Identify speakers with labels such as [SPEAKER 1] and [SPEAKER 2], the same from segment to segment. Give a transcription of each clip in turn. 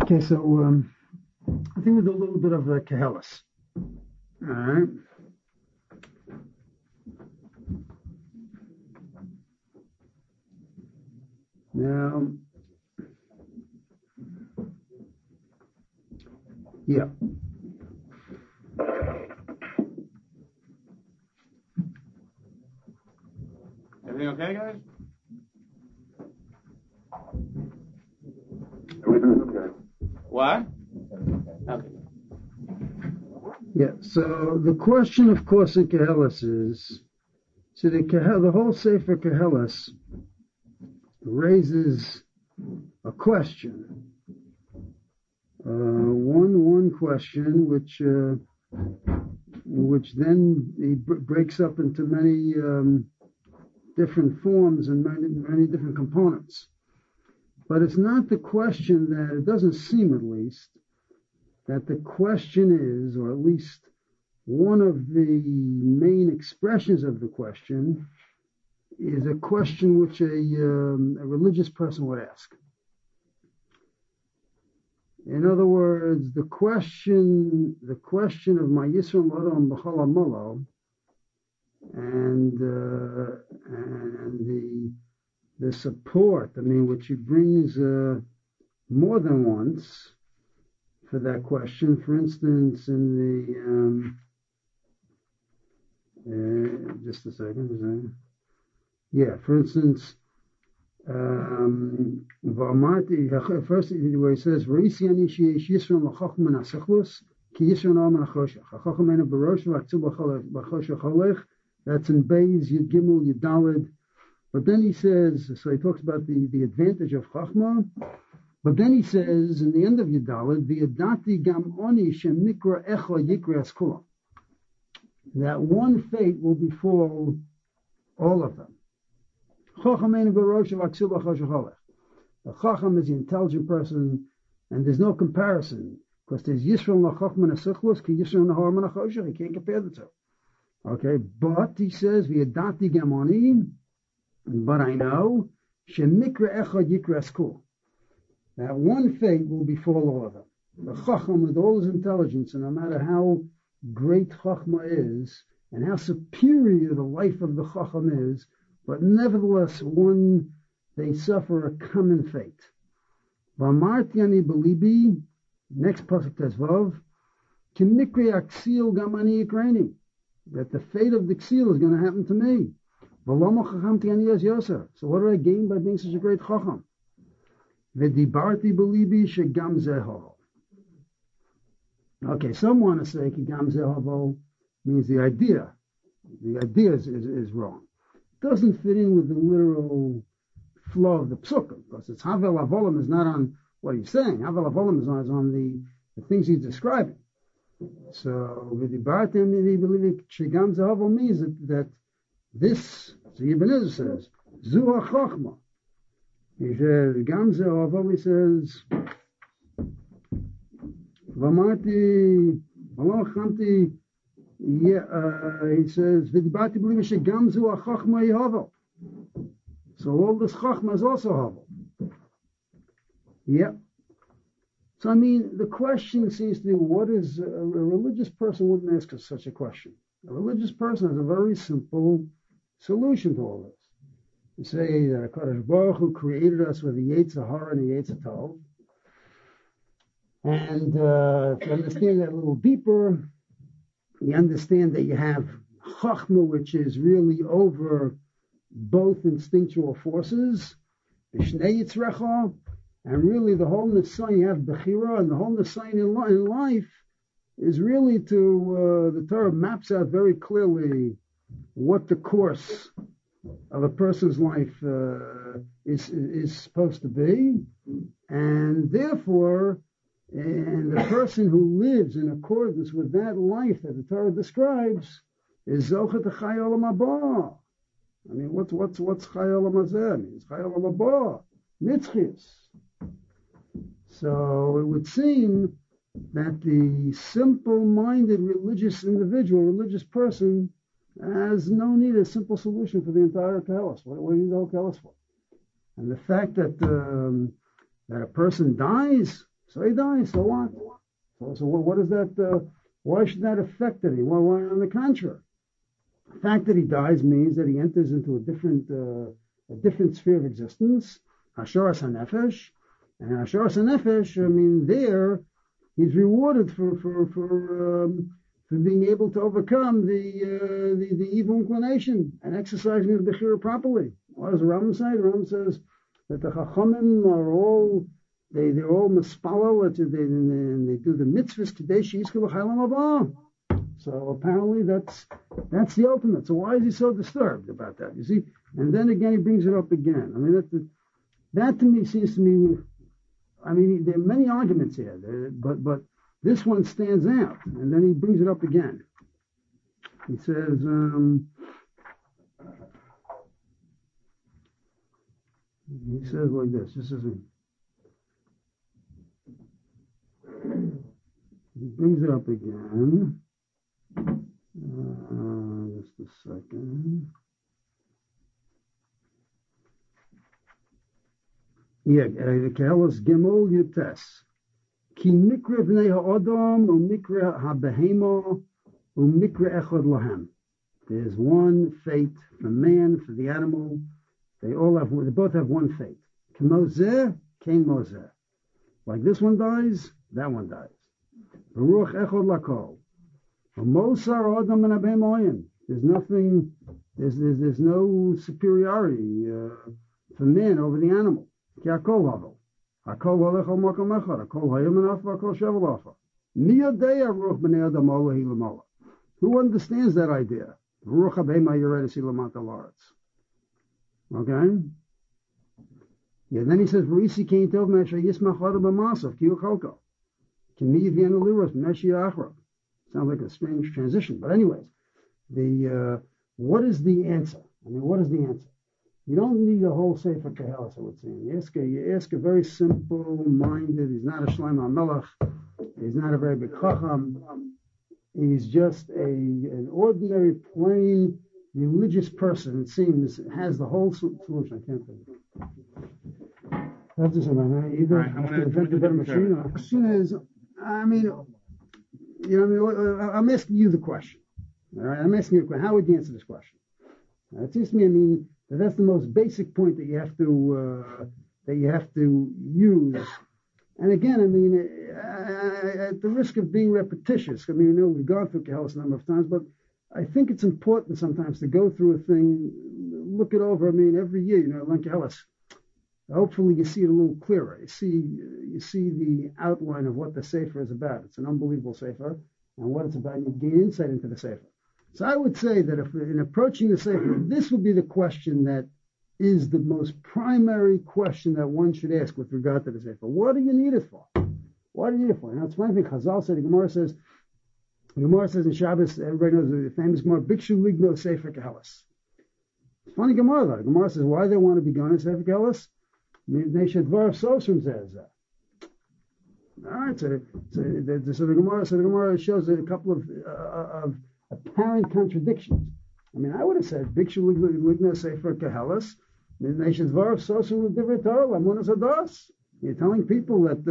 [SPEAKER 1] Okay, so I think we'll do a little bit of Kehelis. All right. Now, yeah.
[SPEAKER 2] Everything okay, guys?
[SPEAKER 3] Everything's okay.
[SPEAKER 2] What? Okay.
[SPEAKER 1] Yeah, so the question, of course, in Kehelis is, so the whole Sefer Kehelis raises a question. One question, which then he breaks up into many different forms and many different components. But it's not the question that, it doesn't seem at least, that the question is, or at least one of the main expressions of the question, is a question which a religious person would ask. In other words, the question of my Yisrael Adam B'Chol Amalo, and the support, which he brings more than once for that question. For instance, in the just a second. Yeah, for instance, first where he says, that's in Beis Yud Gimel Yud Daled. But then he says, so he talks about the advantage of Chachma. But then he says, in the end of Yud Daled, V'yadati gam oni shemikra echa yikra eskula, that one fate will befall all of them. The Chacham is the intelligent person, and there's no comparison, because there's Yisrael Nachachman Asichlos, Ki Yisrael Naharman Achoshech. He can't compare the two. Okay, but he says, V'yadati gamoni, but I know, Shemikra Echad Yikra Eskul, that one fate will befall all of them. The Chacham, with all his intelligence, and no matter how great Chachma is, and how superior the life of the Chacham is, but nevertheless, they suffer a common fate. V'amarti belibi, next pasuk Tezvav, Kimikri aksil gamani yikreni, that the fate of the ksil is going to happen to me. V'lama chachamti ani as yoser. So what do I gain by being such a great chacham? V'dibarti belibi shegam zeho. Okay, some want to say kigam zeho means the idea. The idea is wrong. Doesn't fit in with the literal flow of the psukim, because it's Havel Avolim is not on what he's saying. Havel Avolim is on the things he's describing. So with the Bartim, he believes Shigam Zahavel means that this, so Ibn Ezra says, Zuha Chachma. He says, Gam Zahavel, he says, Vamarti, Valachamti, he says, V'dibati believe shegam zu ha'chachma yihavel. So all this chachma is also havel. Yep. So the question seems to be, what is a religious person wouldn't ask us such a question. A religious person has a very simple solution to all this. You say that HaKadosh Baruch Hu created us with a Yetzer Hara and a Yetzer Tov. And if you understand that a little deeper, you understand that you have Chachma, which is really over both instinctual forces, B'shnei Yitzrecha, and really the whole Nisayin, you have Bechira, and the whole Nisayin in life is really the Torah maps out very clearly what the course of a person's life is supposed to be, and therefore, and the person who lives in accordance with that life that the Torah describes is Zochet Chai Olam Haba. What's Chai Olam Hazeh? It's Chai Olam Haba, Nitzchias. So it would seem that the simple-minded religious individual, religious person, has no need a simple solution for the entire Kehelis. What do you need the whole Kehelis for? And the fact that a person dies So he dies. So what? So what is that? Why should that affect anything? Why on the contrary? The fact that he dies means that he enters into a different sphere of existence, Hasharas HaNefesh. And Hasharas HaNefesh, there he's rewarded for being able to overcome the evil inclination and exercising his Bechira properly. What does the Rambam say? The Rambam says that the Chachamim are all they're all mispalel, and they do the mitzvahs kadesh yizkelu chaylam haba. So apparently that's the ultimate. So why is he so disturbed about that? You see, and then again he brings it up again. That to me seems to me. There are many arguments here, but this one stands out. And then he brings it up again. He says. He says like this. This is. He brings it up again. Just a second. Yeah, Kehelas Gimel Yutes. Ki mikra v'nei ha'adam u'mikra ha'behema u'mikra echad lahem. There's one fate for man, for the animal. They both have one fate. K'mozeh, kein mozeh. Like this one dies, that one dies. Baruch echad lakol. Mosar adam and abem. There's nothing. There's no superiority for man over the animal. Ki hakol havel. Hakol holech al makom echad. Hakol hayim and afa. Hakol shevel afa. Mi yodei ruach b'nei adam olahi l'mala. Who understands that idea? Ruach abem ha'yeredis ilamat alaretz. Okay. Yeah. Then he says, "V'risi kein tov mesha yismach adam b'masav ki u'cholko." Kimi v'yenu liros meshi achra. Sounds like a strange transition, but anyways, what is the answer? What is the answer? You don't need a whole Sefer Kehelas, I would say. You ask a very simple-minded. He's not a Shlomo HaMelech. He's not a very big Chacham. He's just an ordinary, plain, religious person. It seems has the whole solution. I can't think of it. That's just about either.
[SPEAKER 2] Right, I'm going to invent a better machine.
[SPEAKER 1] The question is, I'm asking you the question. All right, I'm asking you a question. How would you answer this question? It seems to me, that's the most basic point that you have to use. And again, at the risk of being repetitious, we've gone through Kehelas a number of times, but I think it's important sometimes to go through a thing, look it over. Every year, learn Kehelas. Hopefully you see it a little clearer. You see the outline of what the Sefer is about. It's an unbelievable Sefer, and what it's about, you gain insight into the Sefer. So I would say that if in approaching the Sefer, this would be the question that is the most primary question that one should ask with regard to the Sefer. What do you need it for? What do you need it for? It's funny thing Chazal said, the Gemara says in Shabbos, everybody knows the famous Gemara, Bikshu Ligno Sefer Kehelas. It's funny Gemara though. The Gemara says, why they want to be going to Sefer Kehelas? Nation Dvarav Sosrim says that. All right, so the Gemara shows a couple of apparent contradictions. I would have said Bikshu Ligna Sefer Kehelas. Nation Dvarav Sosrim Divrei Torah Lamunas Adas. You're telling people that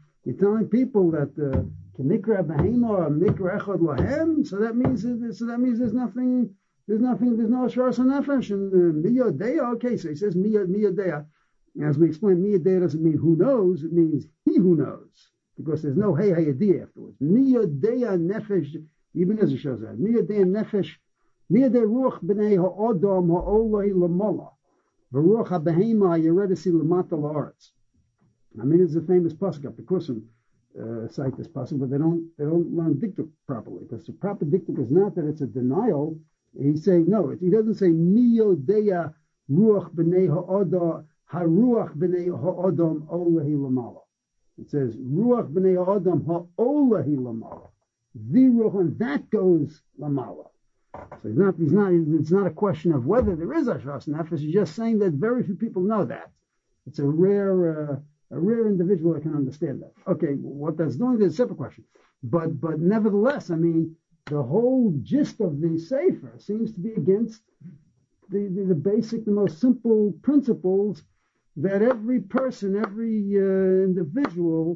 [SPEAKER 1] Mikra Behema or Mikra Echad Lahem. So that means there's nothing. There's no Hasharas HaNefesh and Miyodea. Okay, so he says Miyodea. As we explained, Miyodea doesn't mean who knows, it means he who knows. Because there's no Hey Hayadiyah afterwards. Miyodea Nefesh, even as it shows that. Miyodea Nefesh, Miyodea Ruach B'nei Ha'odam Ha'olai L'mala. V'ruach HaBehema Yeredesi L'mata L'aretz. It's a famous pasuk up the Kusim cite this pasuk, but they don't learn diktuk properly, because the proper diktuk is not that it's a denial. He's saying no. He doesn't say Miyodea Ruach B'nei Ha'odam Haruach b'nei ha'odam olahi lamala. It says ruach b'nei ha'odam ha'olahi lamala. The ruach, and that goes lamala. So it's not a question of whether there is Hasharas HaNefesh. He's just saying that very few people know that. It's a rare individual that can understand that. Okay, what that's doing is a separate question. But nevertheless, the whole gist of the Sefer seems to be against the basic, the most simple principles that every person, every individual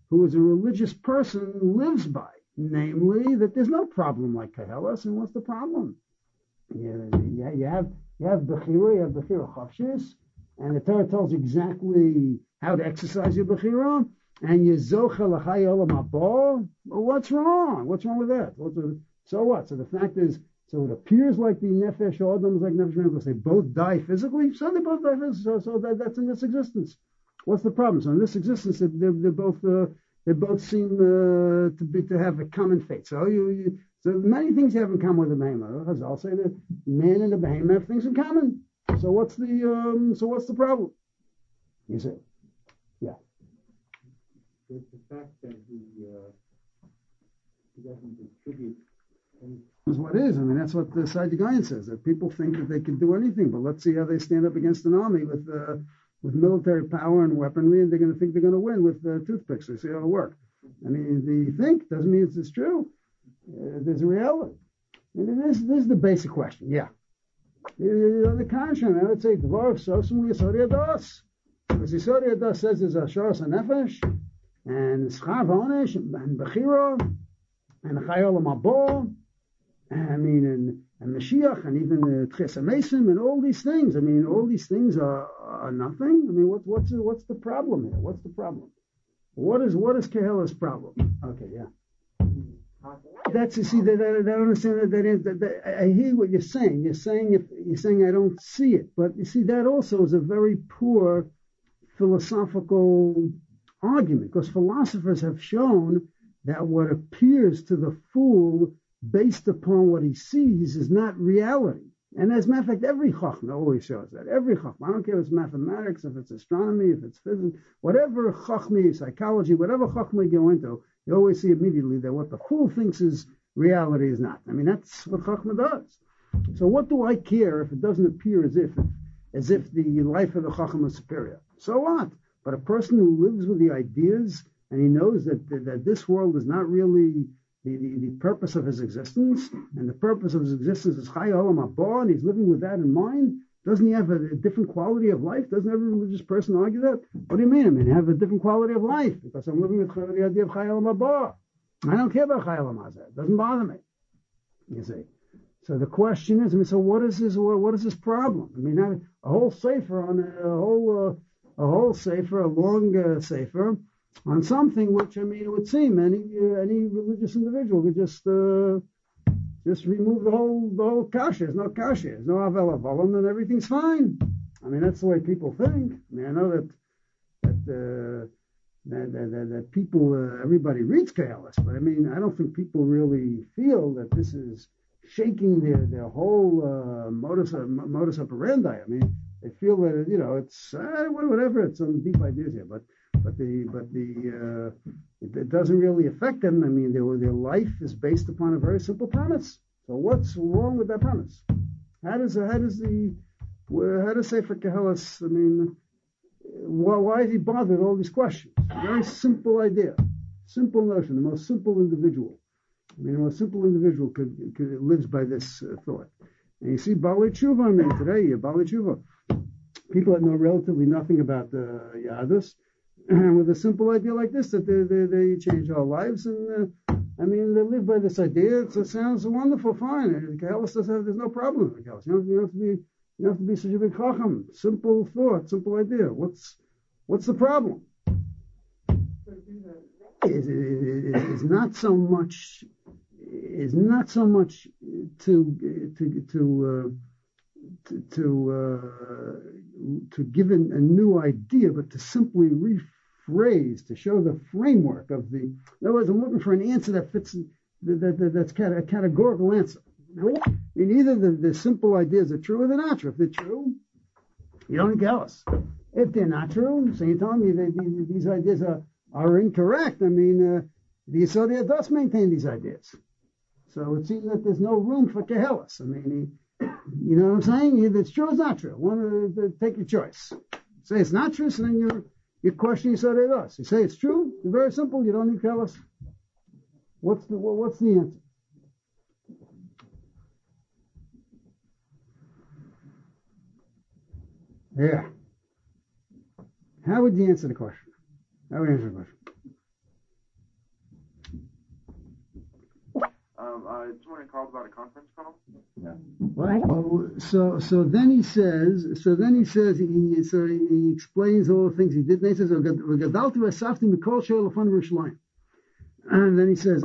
[SPEAKER 1] who is a religious person lives by, namely that there's no problem like Kehelas, and what's the problem? You have Bechira, you have Bechira Chavshis, and the Torah tells you exactly how to exercise your Bechira, and you Zocha L'chai Olam Haba. Well, what's wrong? What's wrong with that? So what? So the fact is, so it appears like the Nefesh Adam is like Nefesh Adam because they both die physically. So they both die physically. So that's in this existence. What's the problem? So in this existence, they both seem to have a common fate. So so many things you have in common with the behemoth. I'll say that man and the behemoth have things in common. So what's the problem? You see, yeah.
[SPEAKER 3] It's the fact that he doesn't distribute.
[SPEAKER 1] Is what is. I mean, that's what the Sadigayan says, that people think that they can do anything, but let's see how they stand up against an army with military power and weaponry, and they're going to think they're going to win with toothpicks. They see how it'll work. I mean, the think doesn't mean it's true. There's a reality. And this is the basic question. Yeah. On the contrary, I would say Dvar Sosum Yisori Adas. Because Yisori Adas says there's Asharas HaNefesh, and Schar V'Onesh, and Bechira, and Chayol Mabor. I mean, and Mashiach, and even Tches HaMesim, and all these things. I mean, all these things are nothing. I mean, what's the problem here? What's the problem? What is Kehela's problem? Okay, yeah. That's you see that I don't understand that I hear what you're saying. You're saying I don't see it, but you see that also is a very poor philosophical argument, because philosophers have shown that what appears to the fool based upon what he sees is not reality. And as a matter of fact, every Chachma always shows that. Every Chachma, I don't care if it's mathematics, if it's astronomy, if it's physics, whatever Chachma, psychology, whatever Chachma you go into, you always see immediately that what the fool thinks is reality is not. I mean, that's what Chachma does. So what do I care if it doesn't appear as if the life of the Chacham is superior? So what? But a person who lives with the ideas and he knows that this world is not really the purpose of his existence, and the purpose of his existence is Chai Olam Haba, and he's living with that in mind. Doesn't he have a different quality of life? Doesn't every religious person argue that? What do you mean? I mean, I have a different quality of life because I'm living with the idea of Chai Olam Haba. I don't care about Chai Olam Haba. It doesn't bother me. You see. So the question is, I mean, so what is this problem? I mean, a whole sefer on a long sefer on something which, I mean, it would seem any religious individual could just remove the whole kasha. There's no kasha. There's no avel avalim, and everything's fine. I mean, that's the way people think. I mean, I know that people, everybody reads Kehelas, but I mean, I don't think people really feel that this is shaking their whole modus operandi. I mean, they feel that it's whatever. It's some deep ideas here, but it doesn't really affect them. I mean, their life is based upon a very simple premise. So what's wrong with that premise? How does Sefer Kehelas? I mean, why is he bothered with all these questions? Very simple idea, simple notion. The most simple individual. I mean, the most simple individual could lives by this thought. And you see, Bali Tshuva. I mean, today, Bali Tshuva. People that know relatively nothing about Yadus, and with a simple idea like this, that they change our lives, and I mean, they live by this idea. It sounds wonderful, fine. Kehelas there's no problem with Kehelas. You don't have to be such a big chacham. Simple thought, simple idea. What's the problem? It's not so much. It's not so much to give a new idea, but to simply rephrase, to show the framework of the. In other words, I'm looking for an answer that fits, that's a categorical answer. I mean, either the simple ideas are true or they're not true. If they're true, you don't tell us. If they're not true, so you're telling me that these ideas are incorrect. I mean, the Yisodiyah does maintain these ideas. So it seems that there's no room for Kehelas. I mean, you know what I'm saying? Either it's true or it's not true. Take your choice. Say it's not true, so then you question Yisodiyah does. You say it's true, it's very simple, you don't need Kehelas. What's the answer? Yeah. How would you answer the question? How would you answer the question?
[SPEAKER 4] someone called about a conference call?
[SPEAKER 3] Yeah.
[SPEAKER 1] Oh, so then he says, he explains all the things he did. And he says, and then he says,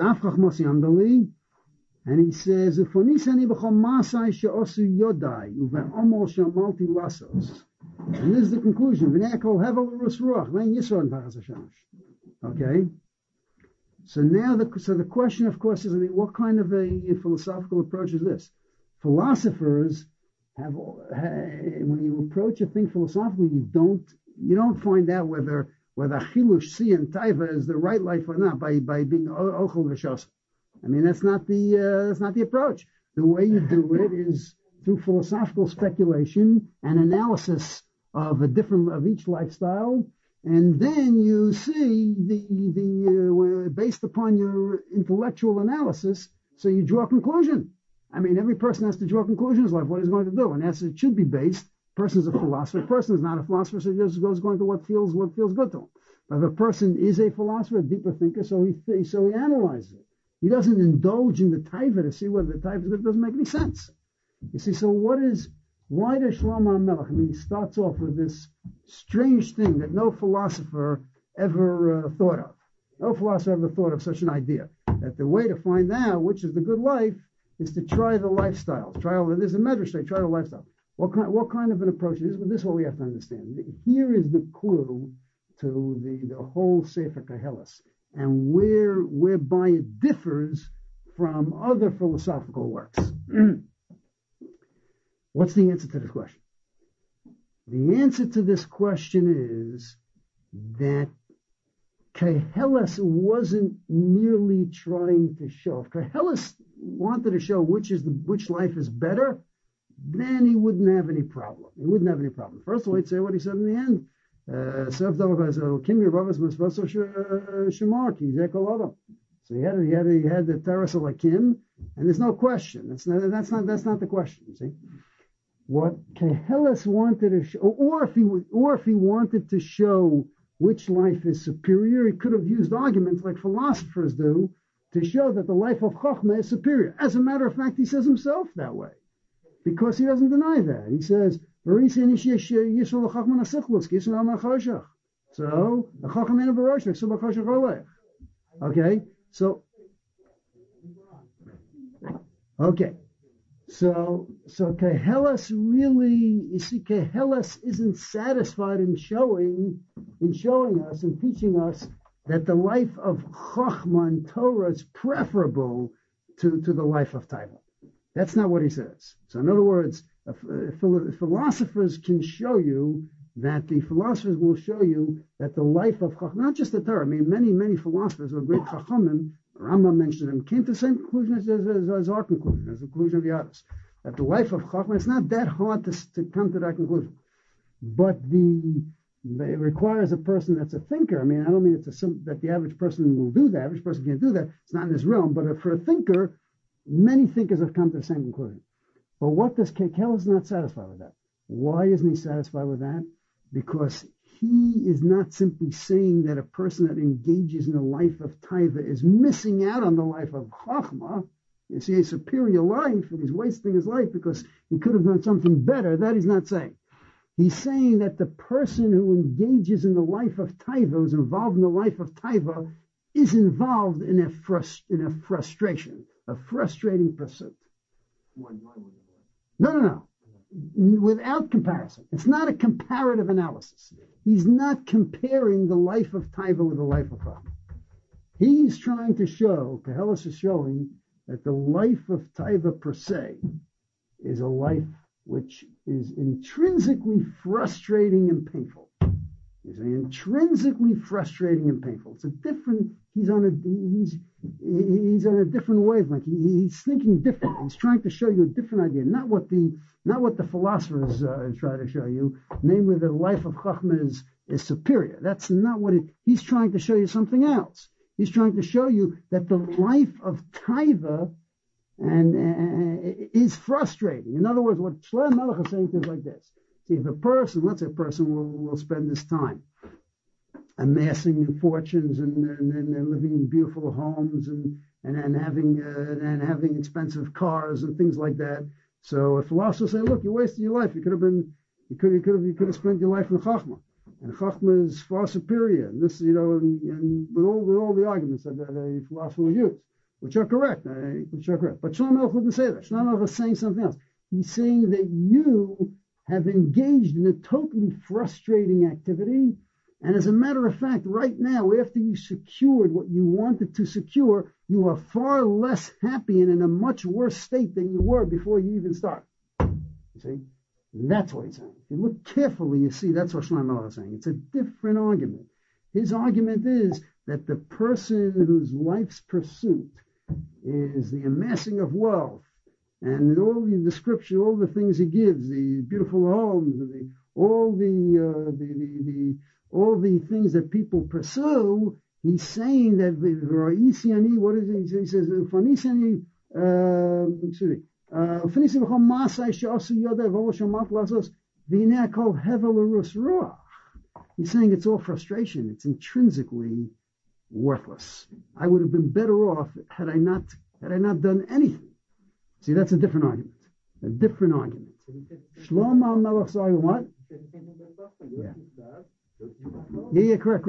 [SPEAKER 1] and he says, and this is the conclusion. Okay. So now the question, of course, is, what kind of a philosophical approach is this? Philosophers have, when you approach a thing philosophically, you don't find out whether chilush si and taiva is the right life or not by being ochel v'shos. I mean, that's not the approach. The way you do it is through philosophical speculation and analysis of each lifestyle. And then you see based upon your intellectual analysis, so you draw a conclusion. I mean, every person has to draw a conclusion in his life, what he's going to do. And it should be based. Person's a philosopher. Person is not a philosopher, so he just goes going to what feels good to him. But if a person is a philosopher, a deeper thinker, so he analyzes it. He doesn't indulge in the taiva to see whether the taiva is good. It doesn't make any sense. You see, so why does Shlomo HaMelech, he starts off with this strange thing that no philosopher ever thought of. No philosopher ever thought of such an idea, that the way to find out which is the good life is to try the lifestyle. There's a medrash, they try the lifestyle. What kind of an approach is this? This is what we have to understand. Here is the clue to the whole Sefer Koheles, and whereby it differs from other philosophical works. What's the answer to this question? The answer to this question is that Koheles wasn't merely trying to show. If Koheles wanted to show which life is better, then he wouldn't have any problem. First of all, he'd say what he said in the end. So he had the Teres Elokim, and there's no question. That's not the question. You see, what Koheles wanted to show, or if he wanted to show which life is superior, he could have used arguments like philosophers do to show that the life of Chochmah is superior. As a matter of fact, he says himself that way, because he doesn't deny that. He says, so the okay, so Koheles really, you see, Koheles isn't satisfied in showing us and teaching us that the life of Chochmah and Torah is preferable to the life of Taiva. That's not what he says. So in other words, philosophers can show you that the philosophers will show you that the life of Chacham, not just the Torah, I mean, many philosophers who are great Chachamim, Rambam mentioned them, came to the same conclusion as our conclusion, as the conclusion of the others. That the life of Chacham, it's not that hard to come to that conclusion. But it requires a person that's a thinker. I mean, I don't mean that the average person will do that. The average person can't do that. It's not in this realm. But for a thinker, many thinkers have come to the same conclusion. But what does Koheles is not satisfied with that? Why isn't he satisfied with that? Because he is not simply saying that a person that engages in the life of Taiva is missing out on the life of Chachma. You see, a superior life, and he's wasting his life because he could have done something better. That he's not saying. He's saying that the person who engages in the life of Taiva, who's involved in the life of Taiva, is involved in a frustration, a frustrating pursuit. No. Without comparison. It's not a comparative analysis. He's not comparing the life of Taiva with the life of Chachma. He's trying to show, Koheles is showing, that the life of Taiva per se is a life which is intrinsically frustrating and painful. It's intrinsically frustrating and painful. It's a different. He's on a different wavelength. He's thinking different. He's trying to show you a different idea, not what the philosophers try to show you, namely the life of Chachma is superior. That's not what he's trying to show you. Something else. He's trying to show you that the life of Taiva is frustrating. In other words, what Shlomo HaMelech is saying is like this. See, if let's say a person will spend his time amassing fortunes and living in beautiful homes and having expensive cars and things like that. So if philosophers say, look, you wasted your life. You could have spent your life in Chachma. And Chachma is far superior. And this, and with all the arguments that a philosopher would use, which are correct. But Shlomo Melech wouldn't say that. Shlomo Melech is saying something else. He's saying that you have engaged in a totally frustrating activity. And as a matter of fact, right now, after you secured what you wanted to secure, you are far less happy and in a much worse state than you were before you even started. You see? That's what he's saying. If you look carefully, you see that's what Shlomo Melech is saying. It's a different argument. His argument is that the person whose life's pursuit is the amassing of wealth and all the description, all the things he gives, the beautiful homes, and all the things that people pursue, he's saying that what is it? He says, he's saying it's all frustration. It's intrinsically worthless. I would have been better off had I not done anything. See, that's a different argument. A different argument. Shlomo Melech's argument, what? Yeah, correct.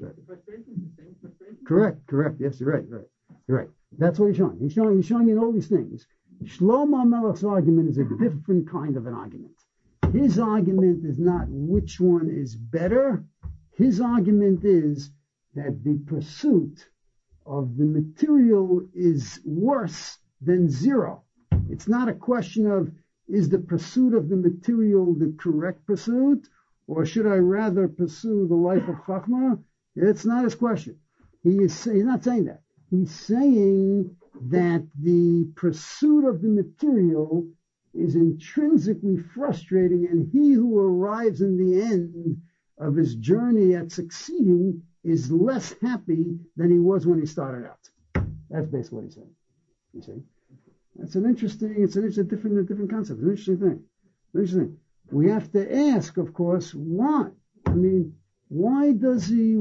[SPEAKER 1] Correct. Yes, you're right. That's what he's showing. He's showing in all these things. Shlomo Melech's argument is a different kind of an argument. His argument is not which one is better. His argument is that the pursuit of the material is worse than zero. It's not a question of, is the pursuit of the material the correct pursuit, or should I rather pursue the life of Chachma? It's not his question. He's not saying that. He's saying that the pursuit of the material is intrinsically frustrating, and he who arrives in the end of his journey at succeeding is less happy than he was when he started out. That's basically what he's saying. You see? It's a different concept. It's an interesting thing. We have to ask, of course, why? I mean, why does he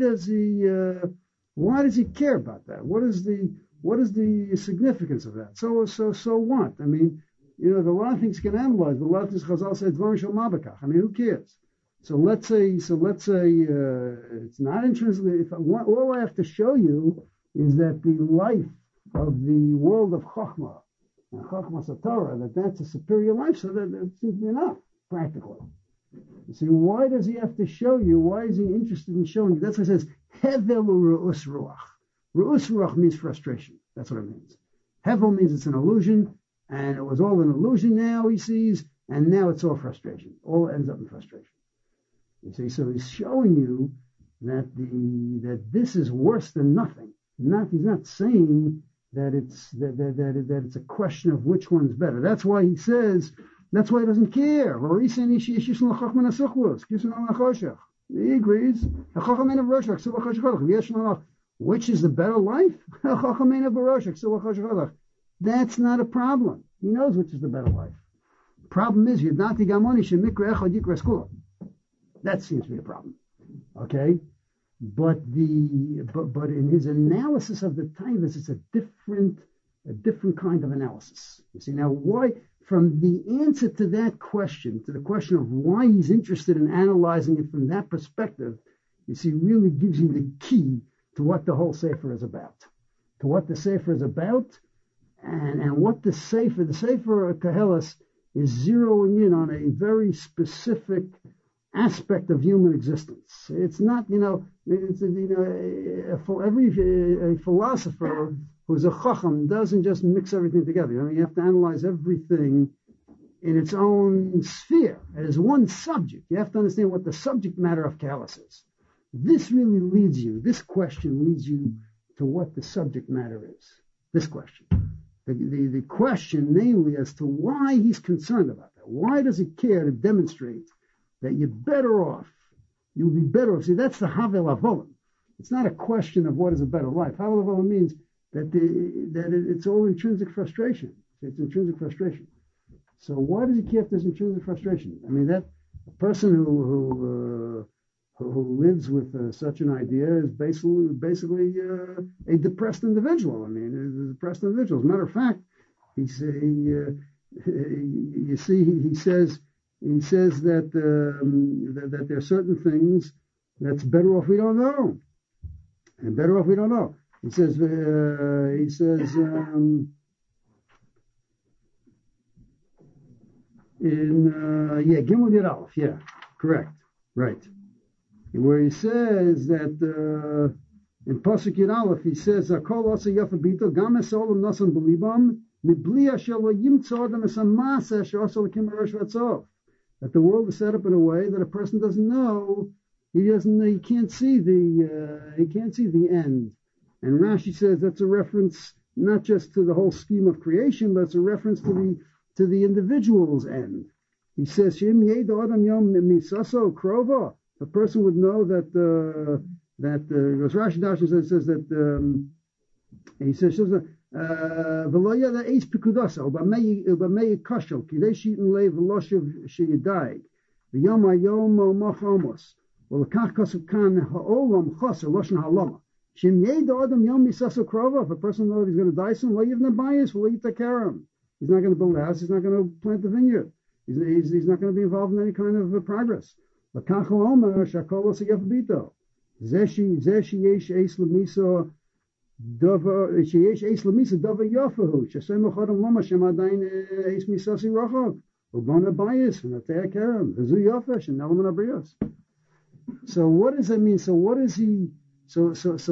[SPEAKER 1] care about that? What is the significance of that? So what? I mean, there are a lot of things you can analyze, but a lot of things Chazal said, Dvarim shel mabakach. I mean, who cares? So let's say it's not intrinsically. All I have to show you is that the life of the world of Chachma and Chachma Satorah, that's a superior life, so that seems to be enough, practically. You see, why does he have to show you? Why is he interested in showing you? That's what it says, Hevel Ru'us Ruach. Ru'us Ruach means frustration. That's what it means. Hevel means it's an illusion, and it was all an illusion now, he sees, and now it's all frustration. All ends up in frustration. You see, so he's showing you that this is worse than nothing. He's not saying that it's a question of which one's better. That's why he says. That's why he doesn't care. He agrees. Which is the better life? That's not a problem. He knows which is the better life. Problem is, that seems to be a problem. Okay? But in his analysis of the Taivas, it's a different kind of analysis. You see, now why, from the answer to that question, to the question of why he's interested in analyzing it from that perspective, you see, really gives you the key to what the whole Sefer is about. To what the Sefer is about, and what the Sefer Koheles is zeroing in on a very specific aspect of human existence. It's not, every philosopher who's a chacham doesn't just mix everything together. You have to analyze everything in its own sphere. As one subject, you have to understand what the subject matter of Koheles is. This really leads you, this question leads you to what the subject matter is. This question. The question, namely, as to why he's concerned about that. Why does he care to demonstrate that you're better off? You'll be better off. See, that's the Havel Avolim. It's not a question of what is a better life. Havel Avolim means that it's all intrinsic frustration. It's intrinsic frustration. So why does he care if there's intrinsic frustration? I mean, that a person who who lives with such an idea is basically a depressed individual. I mean, a depressed individual. As a matter of fact, he says that that there are certain things that's better off we don't know, and better off we don't know. He says in Gimel Yud Aleph, yeah, correct, right, where he says that in Pasuk Yud Aleph he says Akol Asa Yafa Bito Gam Esolam Nasan Belibam Mibli Asher Lo Yimtzo Adam Esamasa Asher Asa Lakim Eresh Vatzov, that the world is set up in a way that a person doesn't know. He can't see the end. And Rashi says that's a reference not just to the whole scheme of creation, but it's a reference to the individual's end. He says, Shem Yedo Adam Yom Misaso Krova. A person would know that Rashi Dash says that he says Veloya the Ace Pikudasa Obamei Kashel Kideshi Lev Loshev Sheyadaig the Yom Machomos. Well, the Kachkasuk Kan Ha'olam Chaser Loshen Halama. Shem Yedo Adam Yom Misaso Krova. If a person knows he's going to die soon, Lo Yivna Bayis, Lo Yitakaram. He's not going to build a house. He's not going to plant a vineyard. He's not going to be involved in any kind of progress. L'kachol omer shakol asayef bito. Zeshi yesh eis l'miso davar sheyesh eis l'miso davar yafahu. Shesem l'chodam lama shem adayin eis misasi rachov. Ubana bayis v'natei kerem. V'zu yafa shenelem abrios. So what does that mean? So what is he? So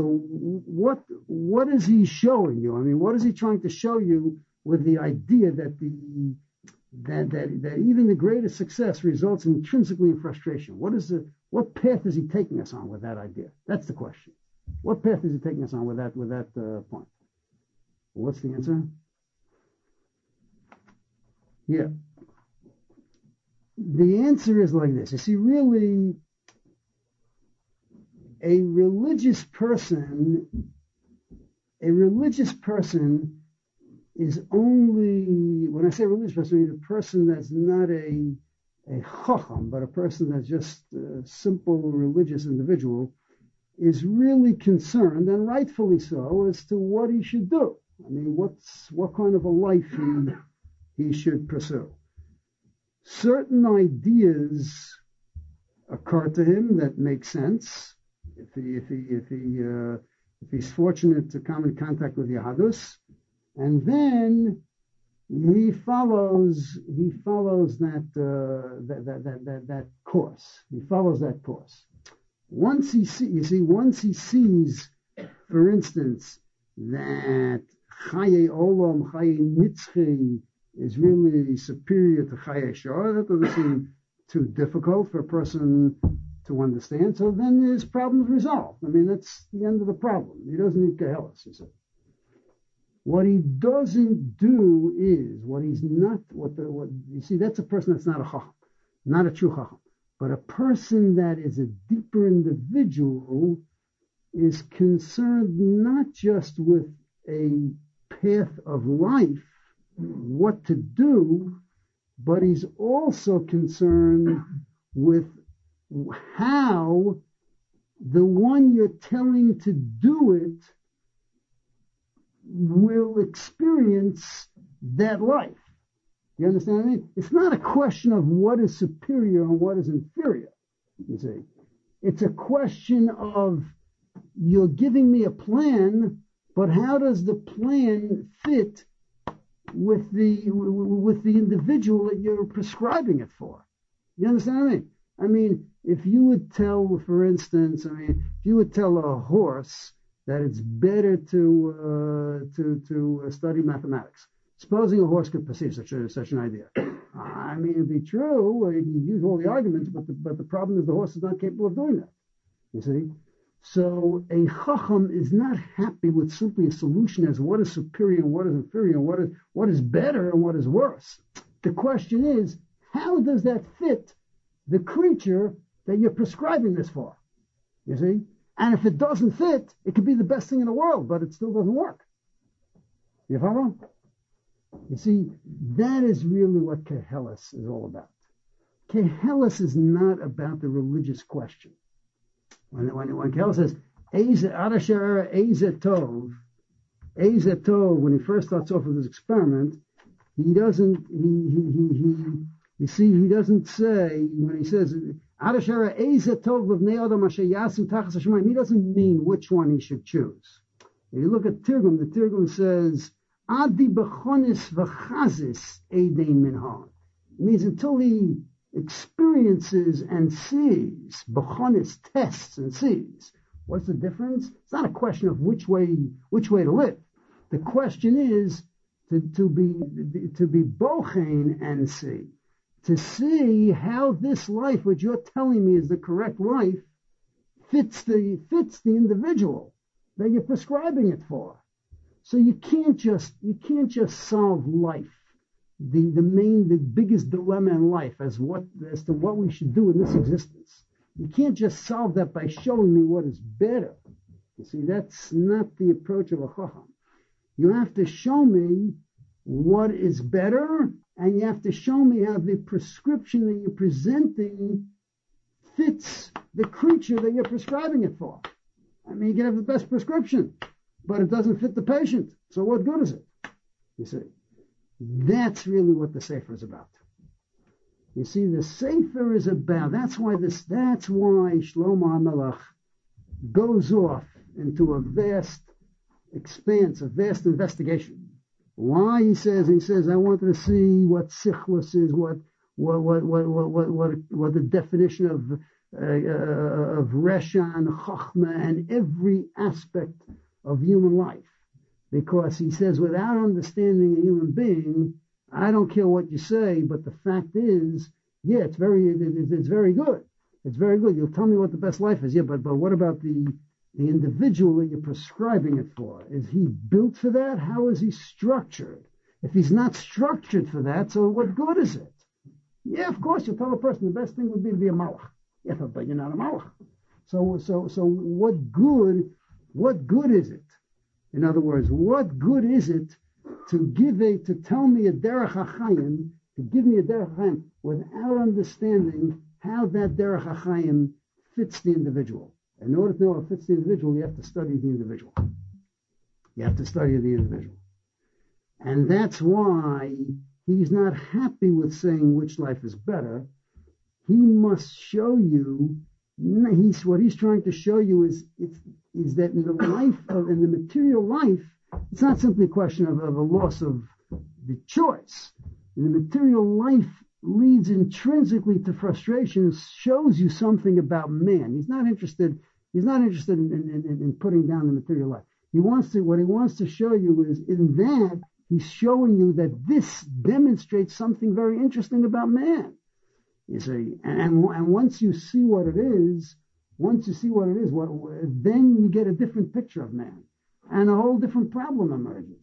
[SPEAKER 1] what is he showing you? I mean, what is he trying to show you with the idea that that even the greatest success results intrinsically in frustration? What path is he taking us on with that idea? That's the question. What path is he taking us on with that point? What's the answer? Yeah. The answer is like this. You see, really, a religious person is only, when I say religious person, I mean a person that's not a chacham, but a person that's just a simple religious individual, is really concerned, and rightfully so, as to what he should do. I mean, what kind of a life he should pursue. Certain ideas occur to him that make sense if he's fortunate to come in contact with Yahadus. And then he follows that course. He follows that course. Once he sees, for instance, that Chaye Olam, Chaye Nitzchi is really superior to Chaye Shor, that doesn't seem too difficult for a person to understand. So then his problem's resolved. I mean, that's the end of the problem. He doesn't need Kehelis, he said. What he doesn't do is you see, that's a person that's not a chacham, not a true chacham, but a person that is a deeper individual is concerned not just with a path of life, what to do, but he's also concerned with how the one you're telling to do it will experience that life. You understand what I mean? It's not a question of what is superior and what is inferior, you see. It's a question of, you're giving me a plan, but how does the plan fit with the individual that you're prescribing it for? You understand what I mean? I mean, if you would tell, for instance, if you would tell a horse that it's better to study mathematics, supposing a horse could perceive such an idea. I mean, it'd be true. You can use all the arguments, but the problem is the horse is not capable of doing that. You see? So a chacham is not happy with simply a solution as what is superior and what is inferior, and what is better and what is worse. The question is, how does that fit the creature that you're prescribing this for? You see? And if it doesn't fit, it could be the best thing in the world, but it still doesn't work. You follow? You see, that is really what Kehelis is all about. Kehelis is not about the religious question. When Kel says Eze Tov, when he first starts off with his experiment, he doesn't he doesn't say, when he says he doesn't mean which one he should choose. If you look at Tirgum, the Tirgum says Adi bechonis v'chazis edein minha. It means until he experiences and sees, bechonis tests and sees. What's the difference? It's not a question of which way to live. The question is to be bochen and see, to see how this life, which you're telling me is the correct life, fits the individual that you're prescribing it for. So you can't just solve life, the biggest dilemma in life as to what we should do in this existence. You can't just solve that by showing me what is better. You see, that's not the approach of a chacham. You have to show me what is better, and you have to show me how the prescription that you're presenting fits the creature that you're prescribing it for. I mean, you can have the best prescription, but it doesn't fit the patient. So what good is it? You see, that's really what the Sefer is about. You see, the Sefer is about, that's why Shlomo HaMelech goes off into a vast expanse, a vast investigation. Why? He says, I wanted to see what sichlus is, what the definition of Resha and Chachma and every aspect of human life. Because he says, without understanding a human being, I don't care what you say, but the fact is, yeah, it's very good. It's very good. You'll tell me what the best life is. Yeah, but what about the individual that you're prescribing it for? Is he built for that? How is he structured? If he's not structured for that, so what good is it? Yeah, of course, you'll tell a person the best thing would be to be a malach. Yeah, but you're not a malach. So what good is it? In other words, what good is it to tell me a derech hachayim, to give me a derech hachayim without understanding how that derech hachayim fits the individual? In order to know how it fits the individual, you have to study the individual. And that's why he's not happy with saying which life is better. He must show you, what he's trying to show you is that in the material life, it's not simply a question of a loss of the choice. The material life leads intrinsically to frustration, shows you something about man. He's not interested in putting down the material life. What he wants to show you is, in that, he's showing you that this demonstrates something very interesting about man. You see, and once you see what it is, then you get a different picture of man, and a whole different problem emerges.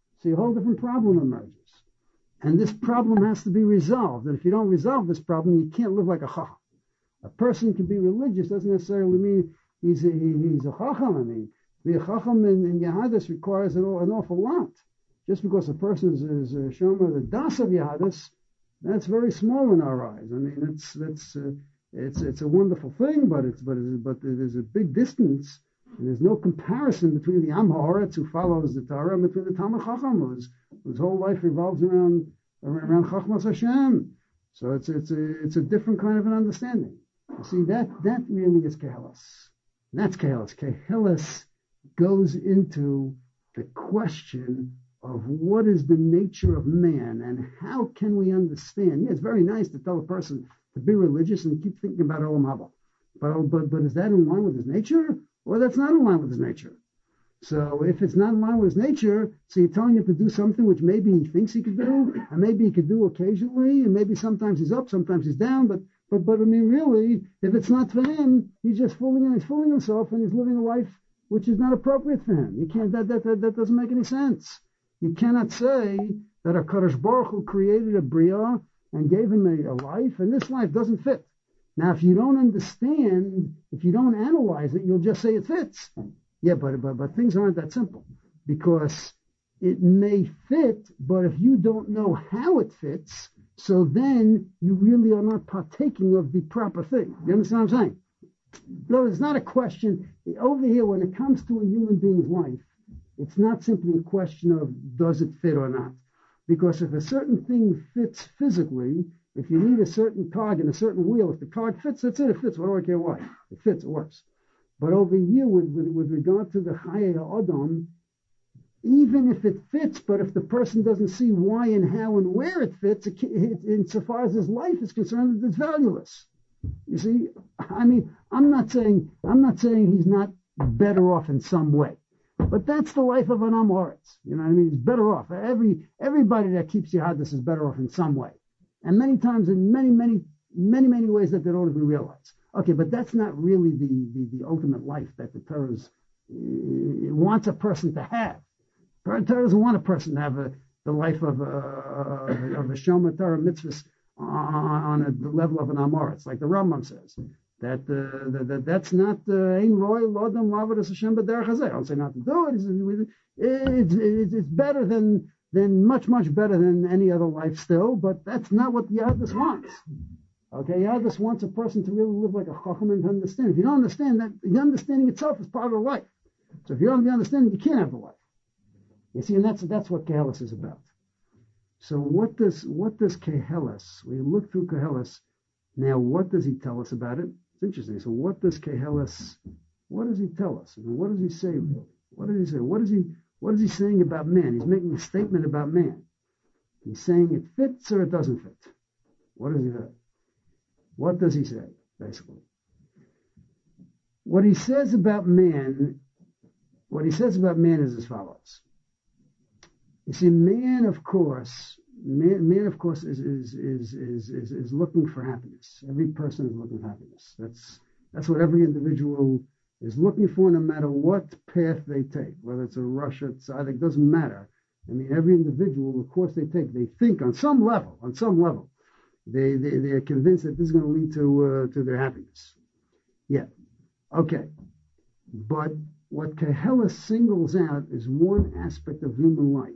[SPEAKER 1] And this problem has to be resolved. And if you don't resolve this problem, you can't live like a chacham. A person can be religious doesn't necessarily mean he's a chacham. I mean, to be a chacham in Yehadus requires an awful lot. Just because a person is a shomer the das of Yehadus, that's very small in our eyes. I mean, it's a wonderful thing, but there's a big distance, and there's no comparison between the Am Haaretz who follows the Torah and between the Talmid Chacham whose whole life revolves around Chachmas Hashem. So it's a different kind of an understanding. You see, that really is Kehelas. That's Kehelas. Kehelas goes into the question of what is the nature of man and how can we understand. Yeah, it's very nice to tell a person to be religious and keep thinking about Olam Haba. But is that in line with his nature? Or that's not in line with his nature? So if it's not in line with his nature, so you're telling him to do something which maybe he thinks he could do, and maybe he could do occasionally, and maybe sometimes he's up, sometimes he's down, but I mean, really, if it's not for him, he's just fooling himself, and he's living a life which is not appropriate for him. You can't, that doesn't make any sense. You cannot say that HaKadosh Baruch Hu created a Bria and gave him a life, and this life doesn't fit. Now, if you don't understand, if you don't analyze it, you'll just say it fits. Yeah, but things aren't that simple, because it may fit, but if you don't know how it fits, so then you really are not partaking of the proper thing. You understand what I'm saying? No, it's not a question. Over here, when it comes to a human being's life, it's not simply a question of does it fit or not. Because if a certain thing fits physically, if you need a certain cog and a certain wheel, if the cog fits, that's it, it fits. What do I care why? It fits, it works. But over here, with regard to the Chayei Adam, even if it fits, but if the person doesn't see why and how and where it fits, insofar as his life is concerned, it's valueless. You see, I mean, I'm not saying he's not better off in some way, but that's the life of an Amoritz. You know what I mean? He's better off. Everybody that keeps Yehadus is better off in some way, and many times in many ways that they don't even realize. Okay, but that's not really the ultimate life that the Torah wants a person to have. The Torah doesn't want a person to have the life of a Shomer Torah mitzvahs on the level of an Amoritz, like the Rambam says. That's not Ein Roy Lodam Lavadas Hashem B'derech Hazeh. I'll say not to do it. It's better than much better than any other life still, but that's not what Yahadus wants. Okay, Yahadus wants a person to really live like a Chacham and to understand. If you don't understand that, the understanding itself is part of life. So if you don't have the understanding, you can't have the life. You see, and that's what Kehelis is about. So what does Kehelis? We look through Kehelis. Now, what does he tell us about it? It's interesting. So what does Kehelis? What does he tell us? I mean, what does he say? What does he say? What is he saying about man? He's making a statement about man. He's saying it fits or it doesn't fit. What does he say? What does he say, basically? What he says about man is as follows. You see, man of course is looking for happiness. Every person is looking for happiness. That's what every individual is looking for, no matter what path they take, whether it's a Russia, it doesn't matter. I mean, every individual, of course, they think on some level, they're convinced that this is going to lead to their happiness. Yeah, okay, but what Kehelis singles out is one aspect of human life.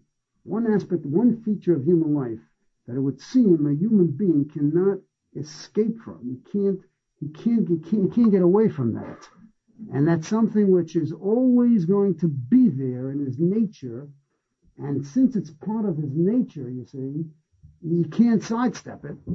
[SPEAKER 1] One feature of human life that it would seem a human being cannot escape from. He can't get away from that. And that's something which is always going to be there in his nature. And since it's part of his nature, you see, you can't sidestep it.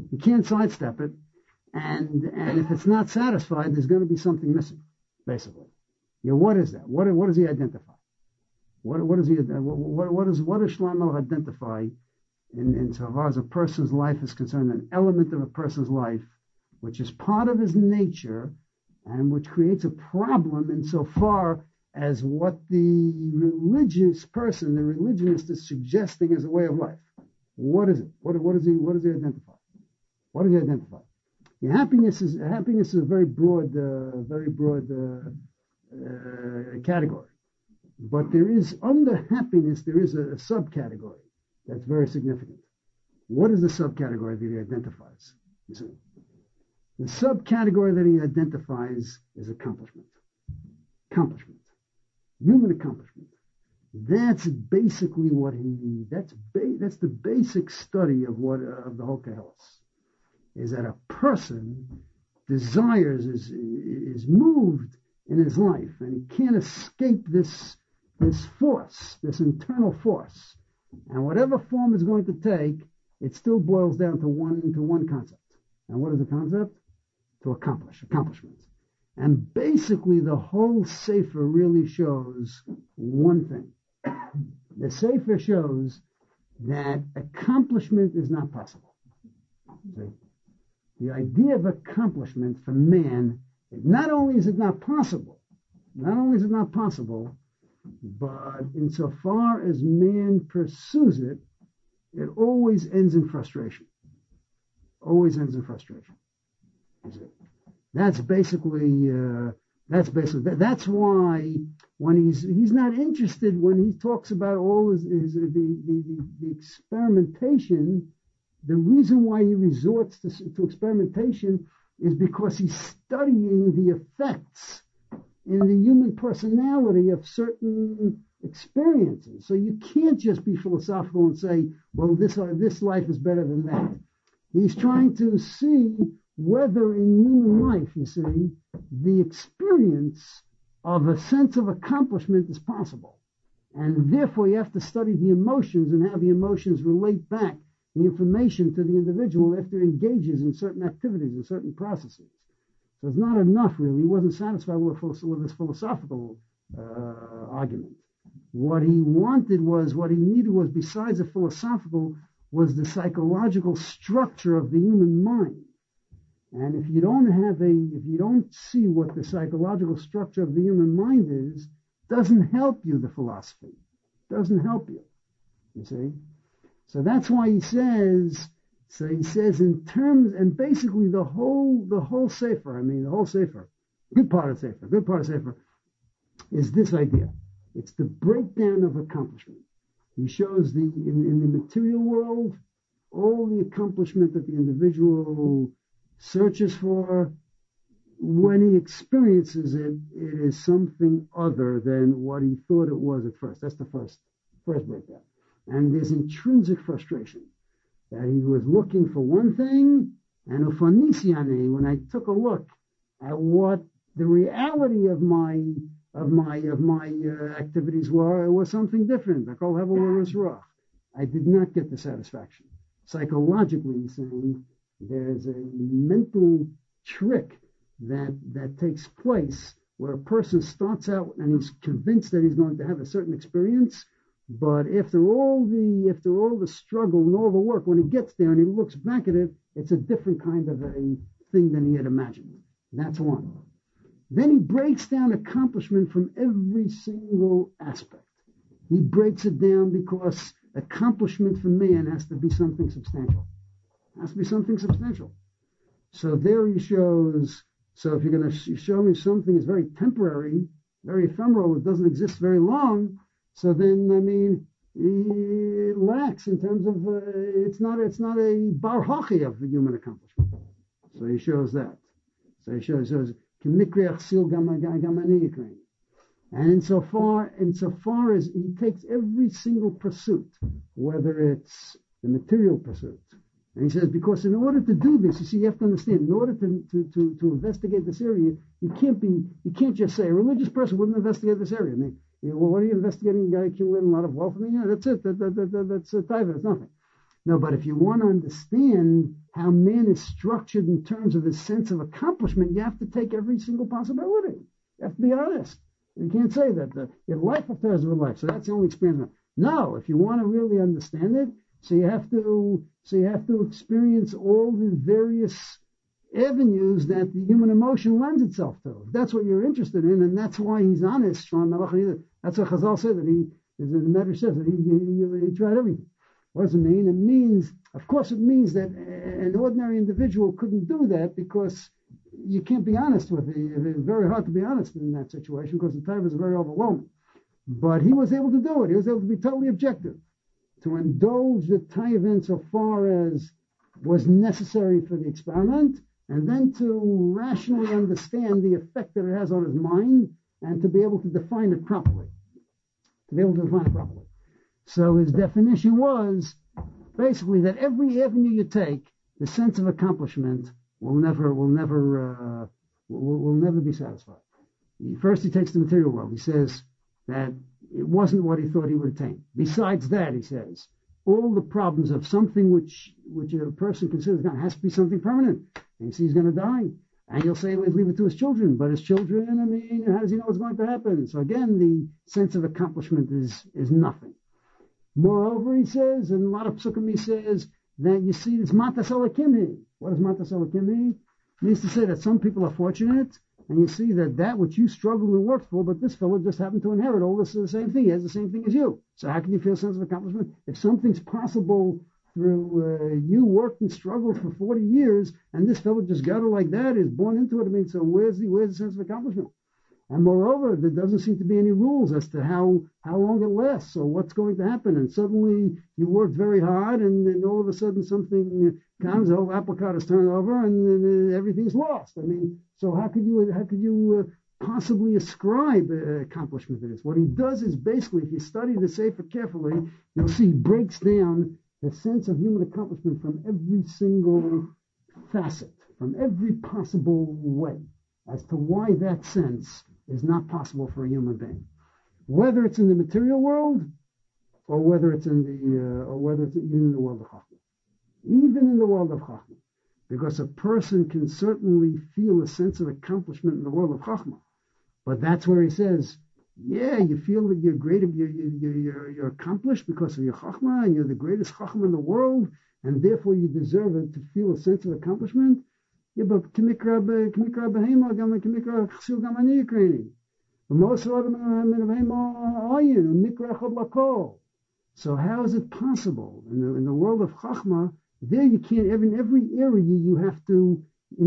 [SPEAKER 1] And if it's not satisfied, there's going to be something missing, basically. You know, what is that? What does he identify? What does Shlomo identify in so far as a person's life is concerned, an element of a person's life which is part of his nature and which creates a problem insofar as what the religious person, the religionist, is suggesting as a way of life. What is it? What does he identify? What does he identify? Yeah, happiness is a very broad category. But there is, under happiness, there is a subcategory that's very significant. What is the subcategory that he identifies? You see, the subcategory that he identifies is accomplishment. Human accomplishment. That's basically that's the basic study of the whole Kehelis. Is that a person desires, is moved in his life, and he can't escape this force, this internal force. And whatever form it's going to take, it still boils down to one concept. And what is the concept? To accomplishment. And basically the whole Sefer really shows one thing. The Sefer shows that accomplishment is not possible. See? The idea of accomplishment for man, not only is it not possible, but insofar as man pursues it, it always ends in frustration. That's why when he's not interested, when he talks about all the experimentation, the reason why he resorts to experimentation is because he's studying the effects in the human personality of certain experiences. So you can't just be philosophical and say, well, this life is better than that. He's trying to see whether in human life, you see, the experience of a sense of accomplishment is possible. And therefore you have to study the emotions and how the emotions relate back the information to the individual after it engages in certain activities and certain processes. So it's not enough, really. He wasn't satisfied with his philosophical argument. What he needed was, besides the philosophical, was the psychological structure of the human mind. And if you don't see what the psychological structure of the human mind is, doesn't help you, the philosophy. Doesn't help you. You see? So that's why he says in terms, and basically the whole Sefer, good part of Sefer, is this idea. It's the breakdown of accomplishment. He shows in the material world, all the accomplishment that the individual searches for. When he experiences it, it is something other than what he thought it was at first. That's the first breakdown. And there's intrinsic frustration that he was looking for one thing, and ufanisiane, when I took a look at what the reality of my activities were, it was something different. I did not get the satisfaction. Psychologically, he's saying there's a mental trick that takes place where a person starts out and he's convinced that he's going to have a certain experience, but after all the struggle and all the work, when he gets there and he looks back at it, it's a different kind of a thing than he had imagined. That's one. Then he breaks down accomplishment from every single aspect. He breaks it down because accomplishment for man has to be something substantial. So there he shows. So if you're going to show me something is very temporary, very ephemeral, it doesn't exist very long, so then, it lacks in terms of, it's not a bar hachi of the human accomplishment. So he shows that. So he shows Kimikriach sil gamani Ukraine. And insofar as he takes every single pursuit, whether it's the material pursuit, and he says, because in order to do this, you see, you have to understand, in order to investigate this area, you can't just say, a religious person wouldn't investigate this area. What are you investigating? A guy accumulating a lot of wealth? That's it. That's a taiva. It's nothing. No, but if you want to understand how man is structured in terms of his sense of accomplishment, you have to take every single possibility. You have to be honest. You can't say that your life affairs are life. So that's the only experience. No, if you want to really understand it, so you have to experience all the various avenues that the human emotion lends itself to. If that's what you're interested in, and that's why he's honest. That's what Chazal said, that the Medrash says that he tried everything. What does it mean? It means that an ordinary individual couldn't do that because you can't be honest with it. It's very hard to be honest in that situation because the time is very overwhelming. But he was able to do it. He was able to be totally objective, to indulge the taiva insofar as was necessary for the experiment, and then to rationally understand the effect that it has on his mind, and to be able to define it properly. So his definition was basically that every avenue you take, the sense of accomplishment will never be satisfied. First, he takes the material world. He says that it wasn't what he thought he would attain. Besides that, he says, all the problems of something which a person considers God has to be something permanent. And he's going to die. And you'll say, we'll leave it to his children. But his children, how does he know what's going to happen? So again, the sense of accomplishment is nothing. Moreover, he says, and a lot of psukim he says, that you see this matas elakim. What does matas elakim mean? It means to say that some people are fortunate, and you see that which you struggled and worked for, but this fellow just happened to inherit all this is the same thing. He has the same thing as you. So how can you feel a sense of accomplishment? If something's possible through you worked and struggled for 40 years, and this fellow just got it like that, is born into it, so where's the sense of accomplishment? And moreover, there doesn't seem to be any rules as to how long it lasts or what's going to happen. And suddenly you worked very hard, and then all of a sudden something comes, the whole apple cart is turned over, and everything's lost. So how could you possibly ascribe accomplishment to this? What he does is basically, if you study the Sefer carefully, you'll see he breaks down the sense of human accomplishment from every single facet. from every possible way as to why that sense is not possible for a human being, whether it's in the material world or whether it's in even in the world of Chachma. Even in the world of Chachma, because a person can certainly feel a sense of accomplishment in the world of Chachma, but that's where he says, yeah, you feel that you're great, you're accomplished because of your Chachma, and you're the greatest Chachma in the world, and therefore you deserve it to feel a sense of accomplishment. Yeah, but K'mikra Behema, K'mikra Chsil Gamani Ukraini. So how is it possible in the world of Chachma? There you can't. In every area you have to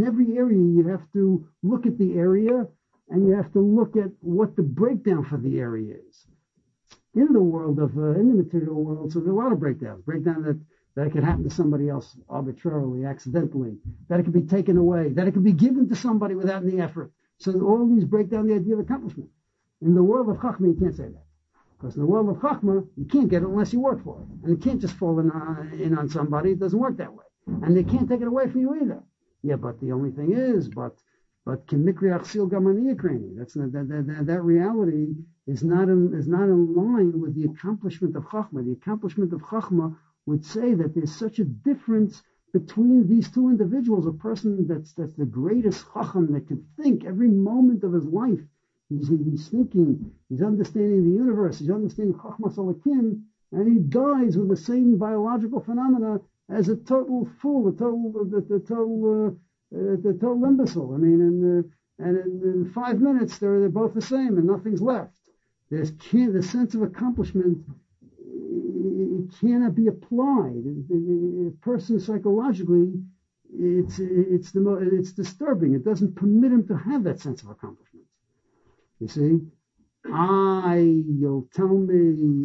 [SPEAKER 1] look at the area, and you have to look at what the breakdown for the area is. In the world of in the material world, so there are a lot of breakdowns. That could happen to somebody else arbitrarily, accidentally. That it could be taken away. That it could be given to somebody without any effort. So all these break down the idea of accomplishment. In the world of Chachma, you can't say that. Because in the world of Chachma, you can't get it unless you work for it. And it can't just fall in on somebody. It doesn't work that way. And they can't take it away from you either. Yeah, but the only thing is, but Kimikri Achsil Gamani Ukraini. That's not, that reality is not in line with the accomplishment of Chachma. The accomplishment of Chachma would say that there's such a difference between these two individuals. A person that's the greatest Chacham that can think every moment of his life. He's thinking, he's understanding the universe, he's understanding Chachmas Alakim, and he dies with the same biological phenomena as a total fool, the total imbecile. I mean, and in 5 minutes they're both the same, and nothing's left. The sense of accomplishment, it cannot be applied. A person psychologically, it's disturbing. It doesn't permit him to have that sense of accomplishment. You see, you'll tell me,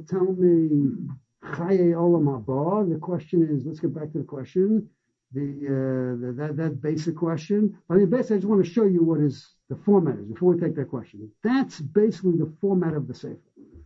[SPEAKER 1] Chaye Olam Haba. The question is, let's get back to the question, that basic question. I mean, basically, I just want to show you what is the format is before we take that question. That's basically the format of the Sefer.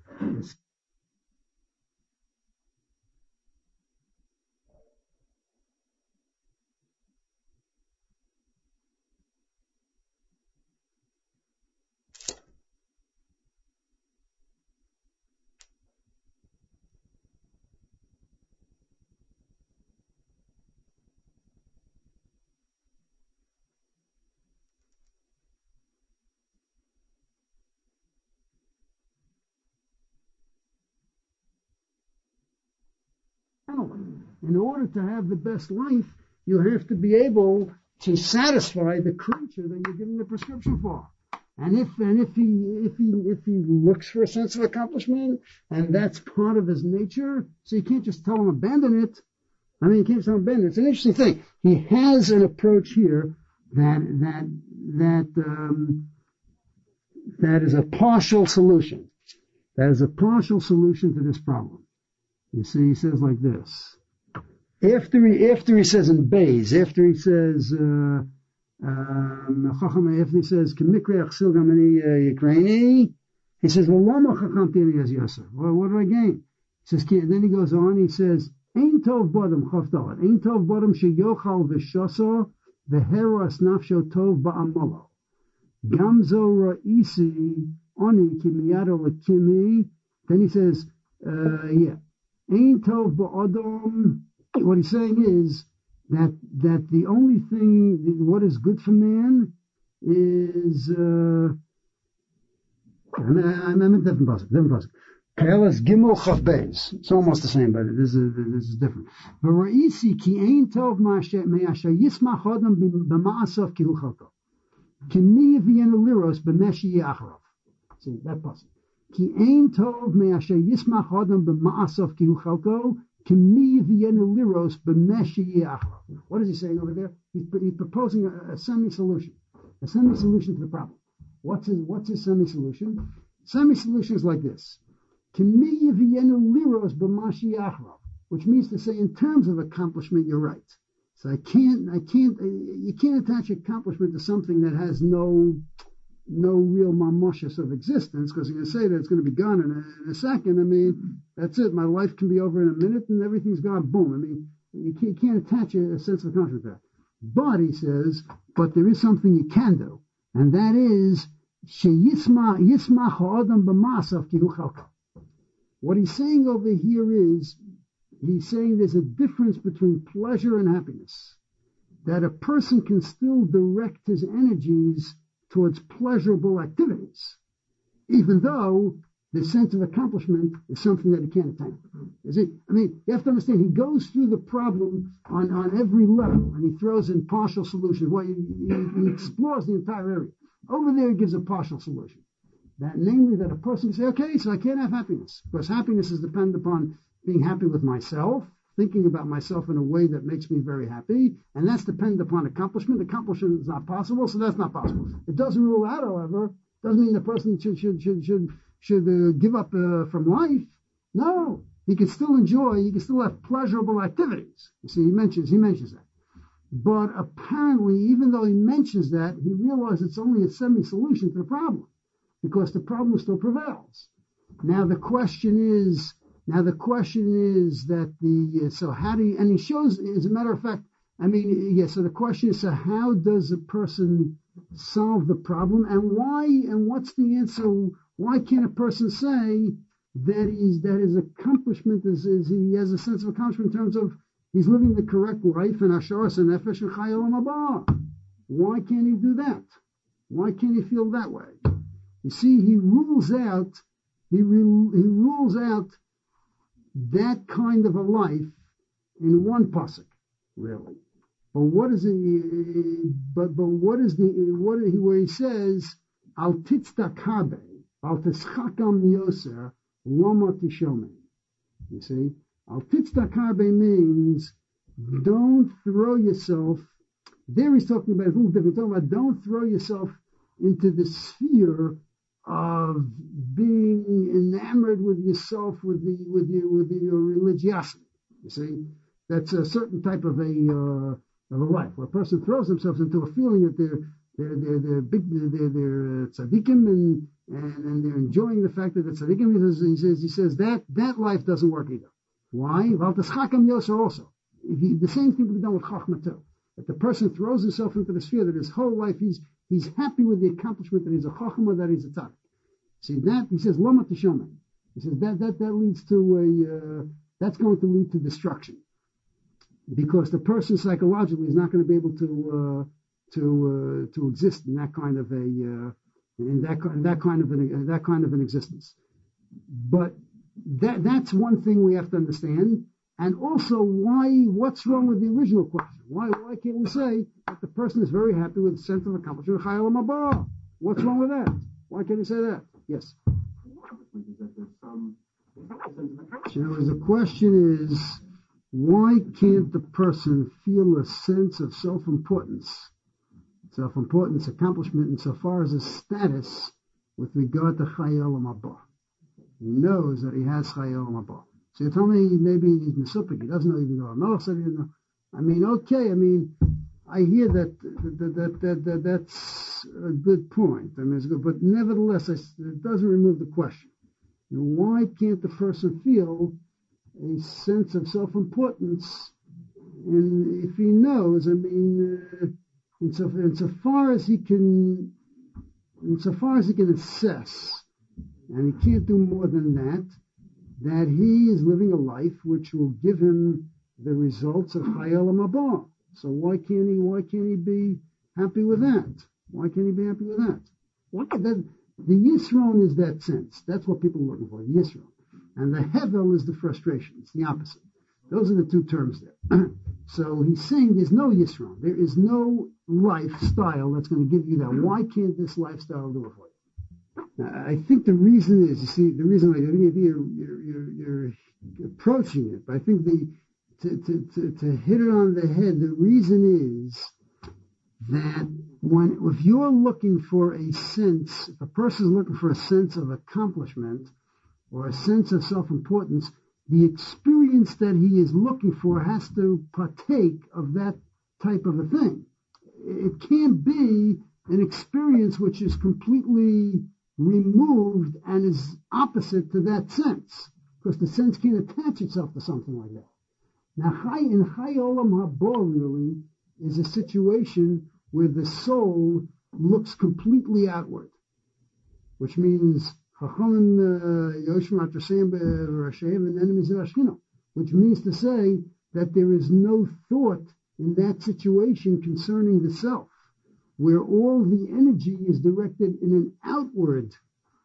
[SPEAKER 1] In order to have the best life, you have to be able to satisfy the creature that you're giving the prescription for. And if he looks for a sense of accomplishment, and that's part of his nature, so you can't just tell him abandon it. I mean, you can't tell him abandon it. It's an interesting thing. He has an approach here that is a partial solution. That is a partial solution to this problem. You see, he says like this. After he says in Beis, after he says K'mikri Achsil Gamani Ukraini, he says, well, what do I gain? He says, then he goes on, he says, Ein tov bodam chavdalat, ein tov bodam sheyochal v'shoso v'heras nafsho tov ba'amolo. Gamzo ra'isi oni kimiyado l'kimi. Then he says, Ein tov ba'odom. What he's saying is that the only thing, what is good for man is, I'm in different pasuk. Kelas Gimel Chav Beis. It's almost the same, but this is different. V'ra'isi ki ein tov me'asher yismach adam b'ma'asav ki hu chalko. Ki mi yiviyenu liros b'meshi yacharav. See, that pasuk. Ki ein tov me'asher yismach adam b'ma'asav ki hu chalko. What is he saying over there? He's proposing a semi-solution to the problem. What's his semi-solution? Semi-solution is like this: which means to say, in terms of accomplishment, you're right. So you can't attach accomplishment to something that has no real mamoshes of existence, because you're going to say that it's going to be gone in a second. I mean, that's it. My life can be over in a minute and everything's gone. Boom. I mean, you can't attach a sense of accomplishment to that. But, he says, but there is something you can do, and that is, yisma ha'adam b'masav ki hu chalka. What he's saying over here is, he's saying there's a difference between pleasure and happiness. That a person can still direct his energies towards pleasurable activities, even though the sense of accomplishment is something that he can't attain. You see? I mean, you have to understand, he goes through the problem on every level, and he throws in partial solutions. Well, he explores the entire area. Over there, he gives a partial solution. That, namely, that a person can say, okay, so I can't have happiness, because happiness is dependent upon being happy with myself, thinking about myself in a way that makes me very happy, and that's dependent upon accomplishment. Accomplishment is not possible, so that's not possible. It doesn't rule out, however, doesn't mean the person should give up from life. No, he can still enjoy, he can still have pleasurable activities. You see, he mentions that. But apparently, even though he mentions that, he realizes it's only a semi-solution to the problem, because the problem still prevails. Now the question is that so how do you, and he shows, as a matter of fact, so the question is, so how does a person solve the problem, and why, and what's the answer? Why can't a person say that his accomplishment is he has a sense of accomplishment in terms of he's living the correct life and asharas and nefesh and chai olam haba? Why can't he do that? Why can't he feel that way? You see, he rules out that kind of a life in one pasuk, really. But what is it? But what is where he says al titztakabe al tischakam yoser lama tishomen? You see, al titztakabe means don't throw yourself. There he's talking about a little different. He's talking about don't throw yourself into the sphere of being enamored with yourself, with your religiosity. You see, that's a certain type of a life where a person throws themselves into a feeling that they're big, they're tzaddikim, and they're enjoying the fact that they're tzaddikim. He says that life doesn't work either. Why? Well, the schakam yoser also. The same thing can be done with chachma too. That the person throws himself into the sphere that his whole life he's happy with the accomplishment that he's a chachma, that he's a tzaddik. See that, he says lama tishomen. He says that leads to that's going to lead to destruction, because the person psychologically is not going to be able to exist in that kind of that kind of an existence. But that's one thing we have to understand. And also, what's wrong with the original question? Why can't we say that the person is very happy with the sense of accomplishment? What's wrong with that? Why can't he say that? Yes. The question is, why can't the person feel a sense of self-importance, accomplishment, insofar as his status with regard to Chai Olam Haba? He knows that he has Chai Olam Haba. So you tell me maybe he's Mesupik, he doesn't know even though Melech said he didn't know. I hear that that's a good point. It's good, but nevertheless, it doesn't remove the question. Why can't the person feel a sense of self-importance? And if he knows, insofar as he can assess, and he can't do more than that he is living a life which will give him the results of Chai Olam Haba. So why can't he be happy with that? Why can't he be happy with that? The Yisron is that sense. That's what people are looking for, the Yisron. And the Hevel is the frustration. It's the opposite. Those are the two terms there. So he's saying there's no Yisron. There is no lifestyle that's going to give you that. Why can't this lifestyle do it for you? Now, I think the reason is, you're approaching it, but I think to hit it on the head, the reason is that if you're looking for a sense, if a person is looking for a sense of accomplishment or a sense of self-importance, the experience that he is looking for has to partake of that type of a thing. It can't be an experience which is completely removed and is opposite to that sense, because the sense can't attach itself to something like that. Now, in Chai Olam Haba, really, is a situation where the soul looks completely outward, which means which means to say that there is no thought in that situation concerning the self, where all the energy is directed outwardly.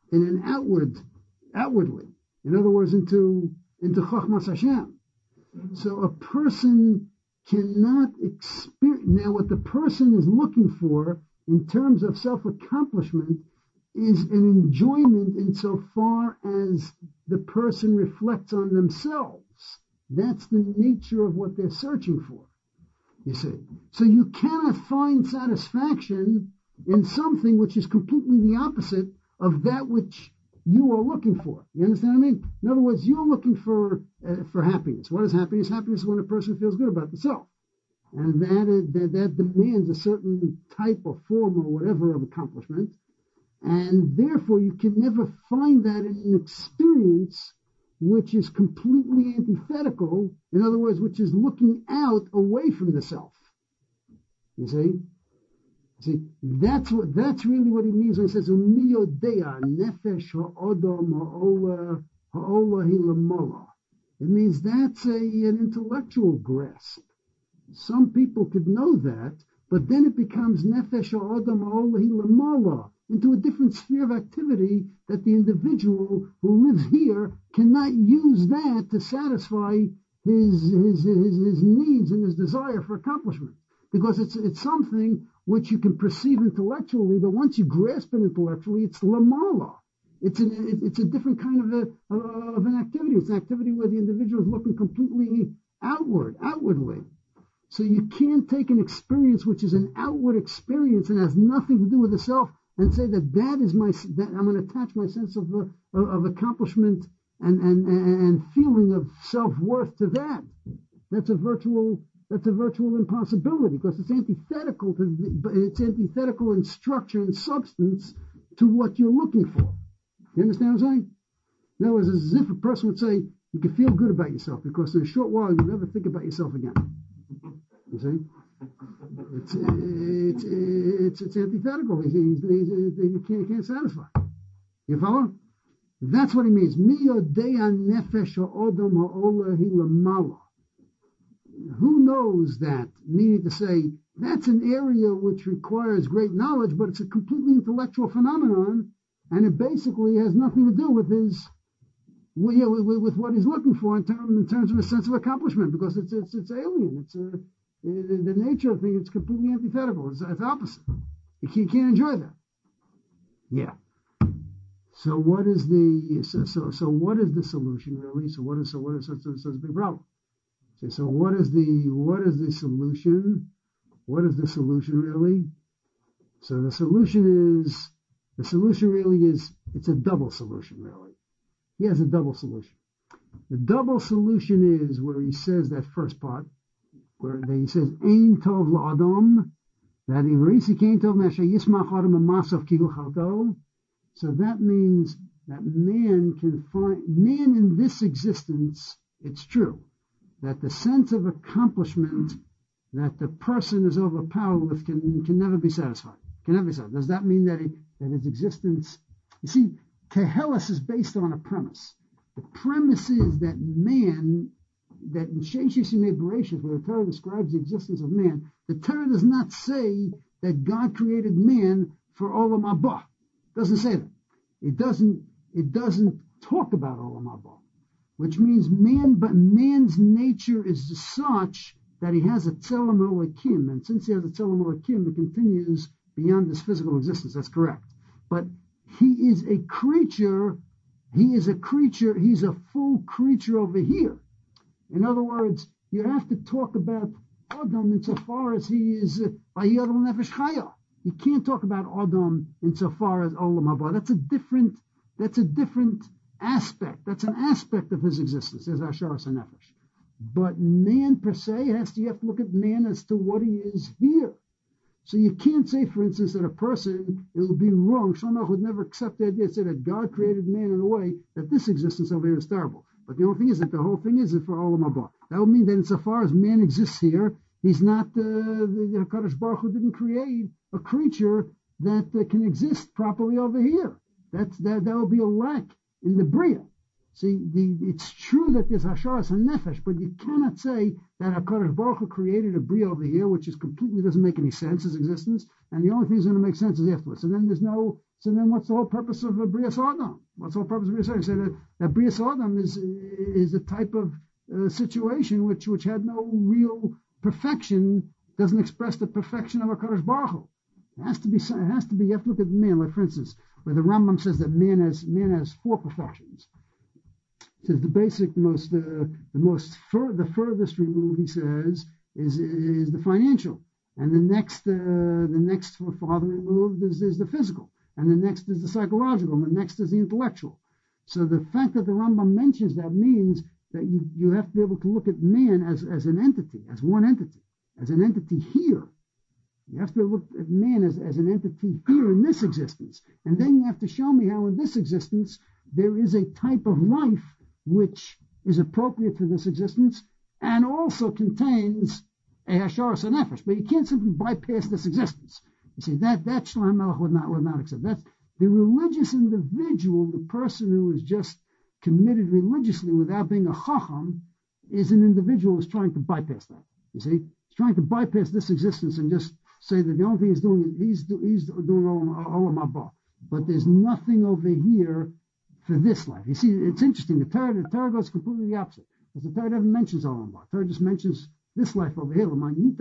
[SPEAKER 1] In other words, into Chochmas Hashem. So a person cannot experience. Now, what the person is looking for in terms of self-accomplishment is an enjoyment insofar as the person reflects on themselves. That's the nature of what they're searching for, you see. So you cannot find satisfaction in something which is completely the opposite of that which you are looking for. You understand what I mean? In other words, you're looking for happiness. What is happiness? Happiness is when a person feels good about themselves. And that demands a certain type or form or whatever of accomplishment. And therefore, you can never find that in an experience which is completely antithetical. In other words, which is looking out away from the self. You see? That's really what he means when he says umiyodea nefesh ha'odam ha'ola hilamola. It means that's an intellectual grasp. Some people could know that, but then it becomes nefesh ha'odam ha'ola hilamola, into a different sphere of activity that the individual who lives here cannot use that to satisfy his needs and his desire for accomplishment, because it's something which you can perceive intellectually, but once you grasp it intellectually, it's lamala. It's a different kind of an activity. It's an activity where the individual is looking completely outwardly. So you can't take an experience which is an outward experience and has nothing to do with the self and say that I'm going to attach my sense of accomplishment and feeling of self-worth to that. That's a virtual impossibility, because it's antithetical in structure and substance to what you're looking for. You understand what I'm saying? In other words, it's as if a person would say, you can feel good about yourself because in a short while you'll never think about yourself again. You see? It's antithetical. You can't satisfy. You follow? That's what he means. Who knows that? Meaning to say, that's an area which requires great knowledge, but it's a completely intellectual phenomenon, and it basically has nothing to do with with what he's looking for in terms of a sense of accomplishment, because it's alien. It's the nature of things. It's completely antithetical. It's opposite. You can't enjoy that. Yeah. So what is the solution really? So it's a big problem. So what is the solution? What is the solution really? So the solution really is, it's a double solution really. He has a double solution. The double solution is where he says that first part, where he says, Ein tov la'adam, that Iverisi Ein tov mesha yismach adam amasav kihu chalto. So that means that man in this existence, it's true, that the sense of accomplishment that the person is overpowered with can never be satisfied. Does that mean that his existence? You see, Kehelis is based on a premise. The premise is that man, that in Sheshis Yimei Bereshis, where the Torah describes the existence of man, the Torah does not say that God created man for Olam Haba. It doesn't say that. It doesn't talk about Olam Haba, which means man's nature is such that he has a Tzelem Elokim, and since he has a Tzelem Elokim, it continues beyond his physical existence. That's correct. But he is a creature. He's a full creature over here. In other words, you have to talk about Adam insofar as he is Vayiyadol Nefesh Chaya. You can't talk about Adam insofar as Olam Haba. That's a different aspect. That's an aspect of his existence. There's Asharas HaNefesh. But man per se, you have to look at man as to what he is here. So you can't say, for instance, that a person, it would be wrong. Shlomo would never accept the idea, say that God created man in a way that this existence over here is terrible. But the only thing is that the whole thing is for Olam Haba. That would mean that insofar as man exists here, he He's not, the HaKadosh Baruch Hu didn't create a creature that can exist properly over here. That will be a lack in the Bria. See, it's true that there's Hasharas HaNefesh, but you cannot say that HaKadosh Baruch Hu created a Bria over here, which is completely doesn't make any sense as existence, and the only thing that's going to make sense is afterwards. So then what's the whole purpose of Bria Sodom? What's the whole purpose of Bria Sodom? You say that Bria Sodom is a type of situation which had no real perfection, doesn't express the perfection of HaKadosh Baruch Hu. It has to be, you have to look at man, like for instance, where the Rambam says that man has four perfections. Says the basic, the furthest removed, he says, is the financial, and the next farther removed is the physical, and the next is the psychological, and the next is the intellectual. So the fact that the Rambam mentions that means that you have to be able to look at man as an entity, as one entity, as an entity here. You have to look at man as an entity here in this existence, and then you have to show me how in this existence there is a type of life which is appropriate for this existence and also contains a Hasharas HaNefesh. But you can't simply bypass this existence. You see, that Shlomo Melech would not accept. That's the religious individual, the person who is just committed religiously without being a Chacham, is an individual who's trying to bypass that. You see, he's trying to bypass this existence and just say that the only thing he's doing is he's doing Olam Haba. But there's nothing over here for this life. You see, it's interesting. The Torah goes completely the opposite. Because the Torah never mentions Olam Haba. The Torah just mentions this life over here.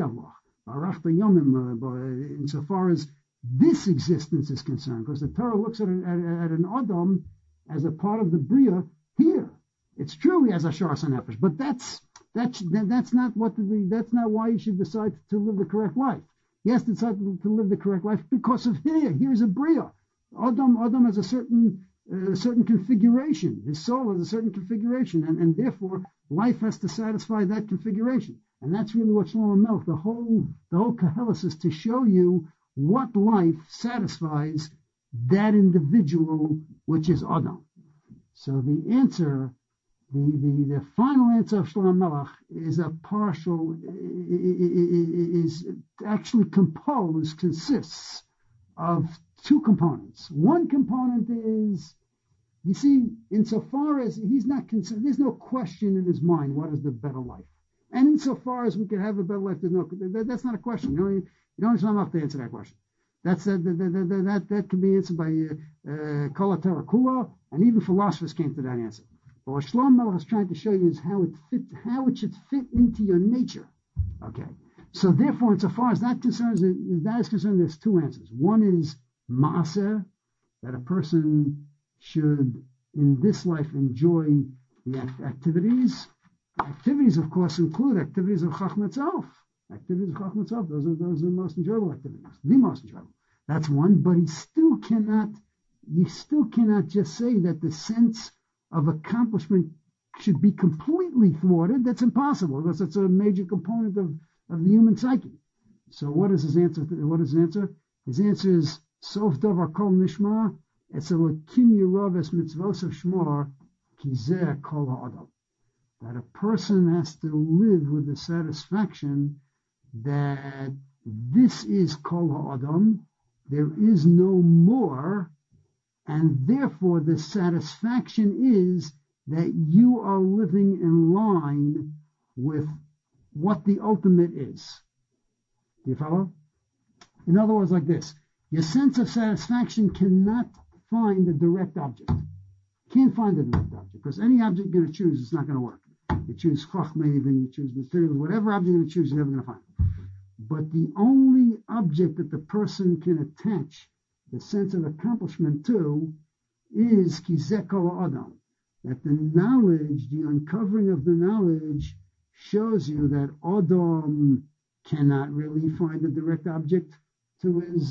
[SPEAKER 1] Insofar as this existence is concerned, because the Torah looks at an Adam as a part of the Bria here. It's true he has Hasharas HaNefesh, but that's not why you should decide to live the correct life. He has to decide to live the correct life because of here. Here's a Bria. Adam has a certain configuration. His soul has a certain configuration, and therefore life has to satisfy that configuration. And that's really what Shlomo Melech, the whole Koheles is to show you what life satisfies that individual, which is Adam. So the answer, the final answer of Shlomo Melech is is actually consists of two components. One component is, you see, insofar as he's not concerned, there's no question in his mind what is the better life. And insofar as we can have a better life, that's not a question. You don't have to answer that question. That can be answered by Kol HaTorah Kula, and even philosophers came to that answer. But what Shlomo Melech is trying to show you is how it should fit into your nature. Okay. So therefore, insofar as that is concerned, there's two answers. One is Maaser, that a person should, in this life, enjoy the activities. Activities, of course, include activities of Chachma itself. Activities of Chachma itself, those are the most enjoyable activities. The most enjoyable. That's one, but you still cannot just say that the sense of accomplishment should be completely thwarted. That's impossible, because it's a major component of the human psyche. So what is his answer? His answer is Sof Davar Kol Nishma Etzelokim Yeroves Mitzvos of Shmor Kizeh Kol Ha'adam. That a person has to live with the satisfaction that this is Kol Ha'adam, there is no more, and therefore the satisfaction is that you are living in line with what the ultimate is. Do you follow? In other words, like this, your sense of satisfaction cannot find a direct object. Can't find a direct object, because any object you're going to choose is not going to work. You choose Chachma, even you choose materials, whatever object you're going to choose, you're never going to find it. But the only object that the person can attach the sense of accomplishment to is Kizeh Kol Adam. That the knowledge, the uncovering of the knowledge, shows you that Adam cannot really find a direct object to his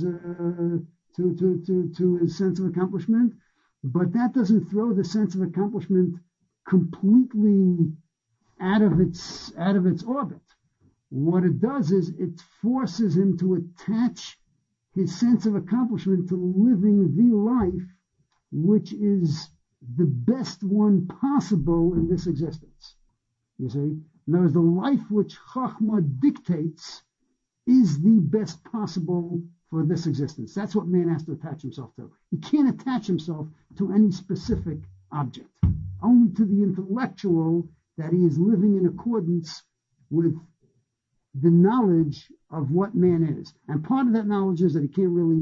[SPEAKER 1] to his sense of accomplishment, but that doesn't throw the sense of accomplishment completely out of its orbit. What it does is it forces him to attach his sense of accomplishment to living the life which is the best one possible in this existence. You see? In other words, the life which Chachma dictates is the best possible for this existence. That's what man has to attach himself to. He can't attach himself to any specific object, only to the intellectual that he is living in accordance with the knowledge of what man is. And part of that knowledge is that he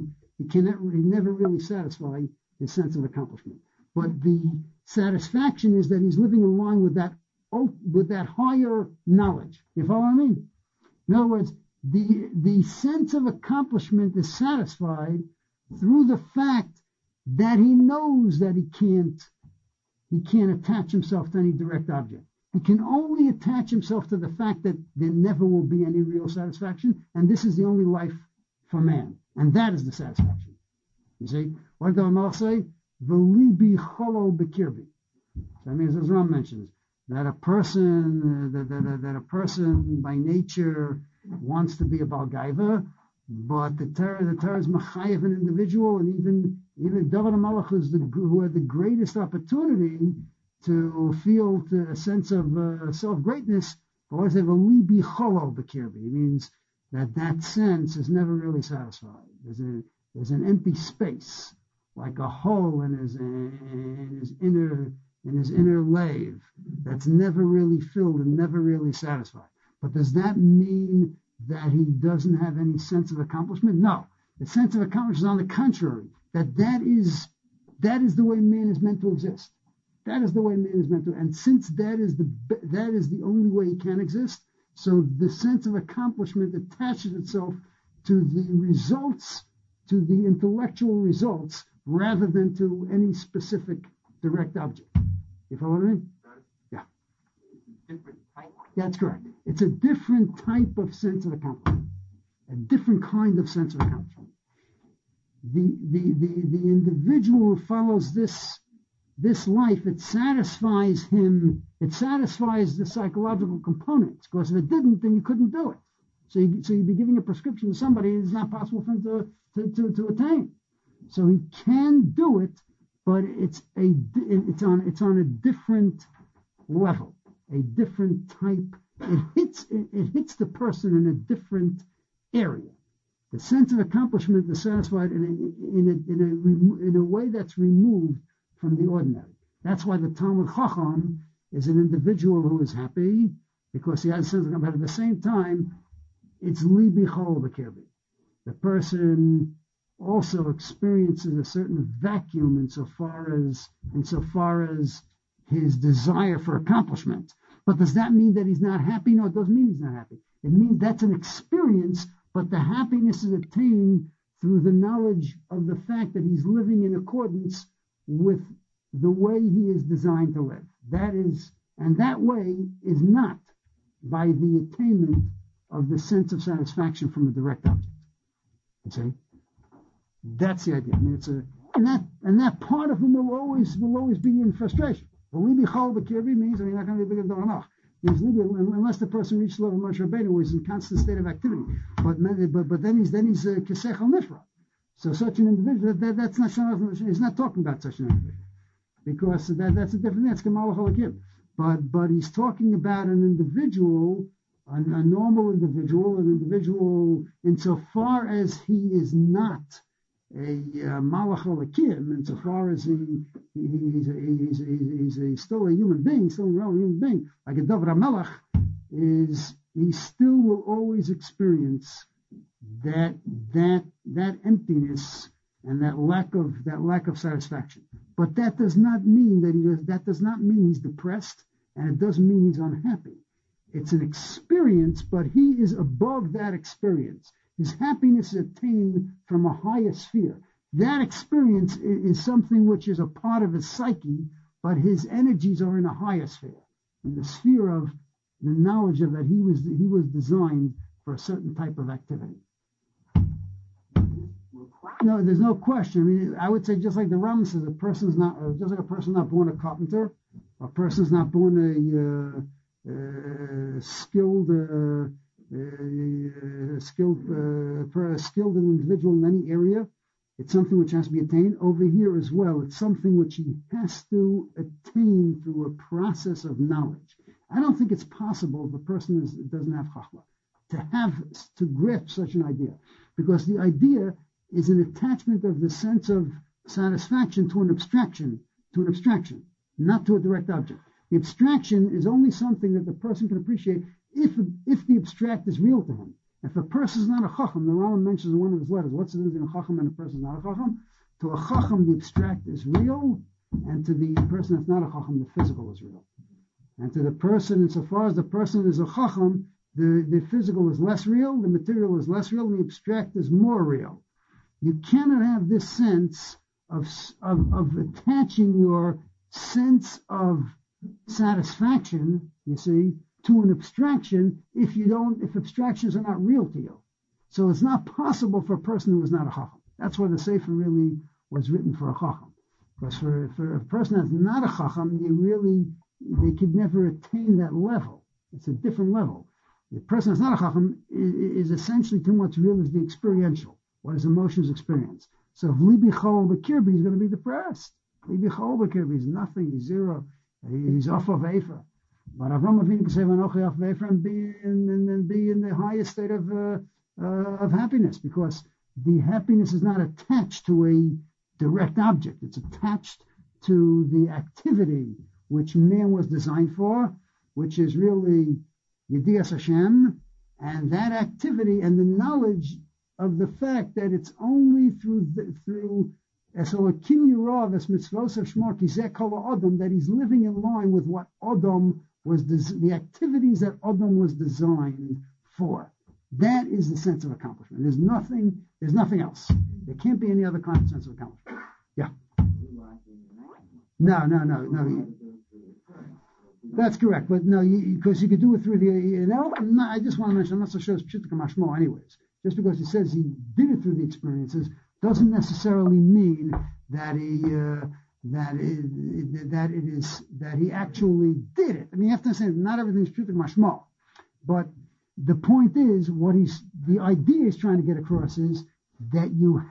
[SPEAKER 1] never really satisfy his sense of accomplishment. But the satisfaction is that he's living in line with that higher knowledge. You follow what I mean? In other words, the sense of accomplishment is satisfied through the fact that he knows that he can't attach himself to any direct object. He can only attach himself to the fact that there never will be any real satisfaction, and this is the only life for man. And that is the satisfaction. You see? What did the Malach say? V'libi cholo b'kirbi. So that means, as Ram mentions, that a person by nature wants to be a Balgaiva, but the Torah is machayev an individual, and even David HaMelech, who had the greatest opportunity to feel a sense of self-greatness, always have a libi cholo b'kirbi. It means that sense is never really satisfied. There's an empty space, like a hole in his inner lave that's never really filled and never really satisfied. But does that mean that he doesn't have any sense of accomplishment? No. The sense of accomplishment is on the contrary, that is the way man is meant to exist. That is the way man is meant to, and since that is the only way he can exist, so the sense of accomplishment attaches itself to the results, to the intellectual results, rather than to any specific direct object. You follow what I mean? Yeah. That's correct. It's a different type of sense of accomplishment, a different kind of sense of accomplishment. The individual who follows this life, it satisfies him, it satisfies the psychological components, because if it didn't, then you couldn't do it. So you'd be giving a prescription to somebody it's not possible for him to attain. So he can do it, but it's on a different level, a different type. It hits the person in a different area. The sense of accomplishment is satisfied in a way that's removed from the ordinary. That's why the Talmud Chacham is an individual who is happy because he has a sense of accomplishment. But at the same time, it's libi chol b'kirbi. The person also experiences a certain vacuum insofar as his desire for accomplishment. But does that mean that he's not happy? No, it doesn't mean he's not happy. It means that's an experience, but the happiness is attained through the knowledge of the fact that he's living in accordance with the way he is designed to live. That way is not by the attainment of the sense of satisfaction from a direct object. You see? That's the idea. I mean, and that part of him will always be in frustration. Libi chol b'kirbi means you're not going to be big of Doranach. Unless the person reaches the level of Moshe Rabbeinu, who is in constant state of activity. But then he's kesech al nifra. So such an individual, that's not, he's not talking about such an individual, because that's a different thing. That's Kamal Halakim. But he's talking about an individual, a normal individual, an individual insofar as he is not a Malach Halakim, insofar as he's still a human being, still a real human being, like a David HaMelech, he still will always experience that emptiness and that lack of satisfaction. But that does not mean he's depressed, and it doesn't mean he's unhappy. It's an experience, but he is above that experience. His happiness is attained from a higher sphere. That experience is something which is a part of his psyche, but his energies are in a higher sphere, in the sphere of the knowledge of that he was designed for a certain type of activity. No, there's no question. I mean, I would say just like the Rambam says, just like a person not born a carpenter, a person's not born a skilled individual in any area. It's something which has to be attained. Over here as well, it's something which he has to attain through a process of knowledge. I don't think it's possible if a person doesn't have chachma to grasp such an idea, because the idea is an attachment of the sense of satisfaction to an abstraction, not to a direct object. The abstraction is only something that the person can appreciate if the abstract is real to him. If a person is not a chacham, the Rambam mentions in one of his letters, what's the difference between a chacham and a person is not a chacham? To a chacham, the abstract is real, and to the person that's not a chacham, the physical is real. And to the person, insofar as the person is a chacham, the physical is less real, the material is less real, and the abstract is more real. You cannot have this sense of attaching your sense of satisfaction, you see, to an abstraction if abstractions are not real to you. So it's not possible for a person who is not a chacham. That's why the Sefer really was written for a chacham. Because for a person that's not a chacham, they could never attain that level. It's a different level. The person that's not a chacham is essentially too much real as the experiential, what his emotions experience. So if Libi Chol B'Kirbi, he's going to be depressed. Libi Chol B'Kirbi, he's nothing, he's zero, he's off of Efer. But Avram Avinu can say Vanochi off of Efer and be in the highest state of happiness, because the happiness is not attached to a direct object. It's attached to the activity which man was designed for, which is really Yedias Hashem, and that activity and the knowledge of the fact that it's only through Esoakim Yirav es mitzvos of Shmar Kizeh Kol Adam that he's living in line with what Adam was, the activities that Adam was designed for. That is the sense of accomplishment. There's nothing else. There can't be any other kind of sense of accomplishment. Yeah. No. That's correct, but no, because you could do it through I just want to mention, I'm not so sure it's Pshuta Kamashmo anyways. Just because he says he did it through the experiences doesn't necessarily mean that he actually did it. I mean, you have to understand, not everything's Pshuta Kamashmo, but the point is, the idea is trying to get across is that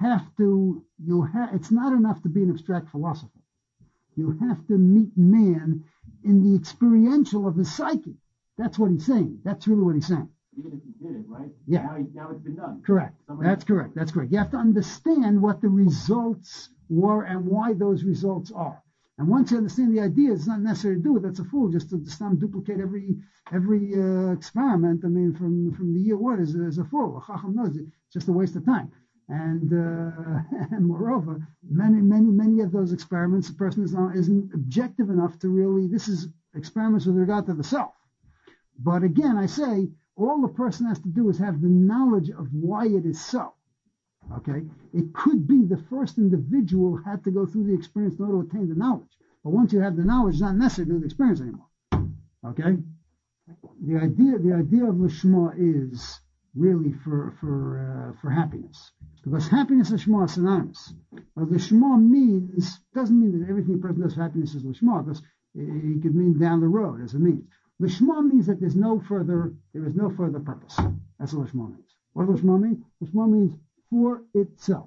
[SPEAKER 1] it's not enough to be an abstract philosopher. You have to meet man in the experiential of his psyche. That's what he's saying. That's really what he's saying.
[SPEAKER 5] Even if he did it, right?
[SPEAKER 1] Yeah.
[SPEAKER 5] Now it's been done.
[SPEAKER 1] Correct. That's correct. You have to understand what the results were and why those results are. And once you understand the idea, it's not necessary to do it. That's a fool just to duplicate every experiment. I mean, from the year one is a fool. A chacham knows it. It's just a waste of time. And moreover, many of those experiments, the person isn't objective enough to really. This is experiments with regard to the self. But again, I say all the person has to do is have the knowledge of why it is so. Okay, it could be the first individual had to go through the experience in order to attain the knowledge. But once you have the knowledge, it's not necessary to do the experience anymore. Okay, the idea of Lishma is really for happiness, because happiness and Lishma are synonymous. But Lishma doesn't mean that everything a person does for happiness is Lishma, because it could mean down the road as a means. Lishma means that there is no further purpose. That's what Lishma means. What does Lishma mean? Lishma means for itself.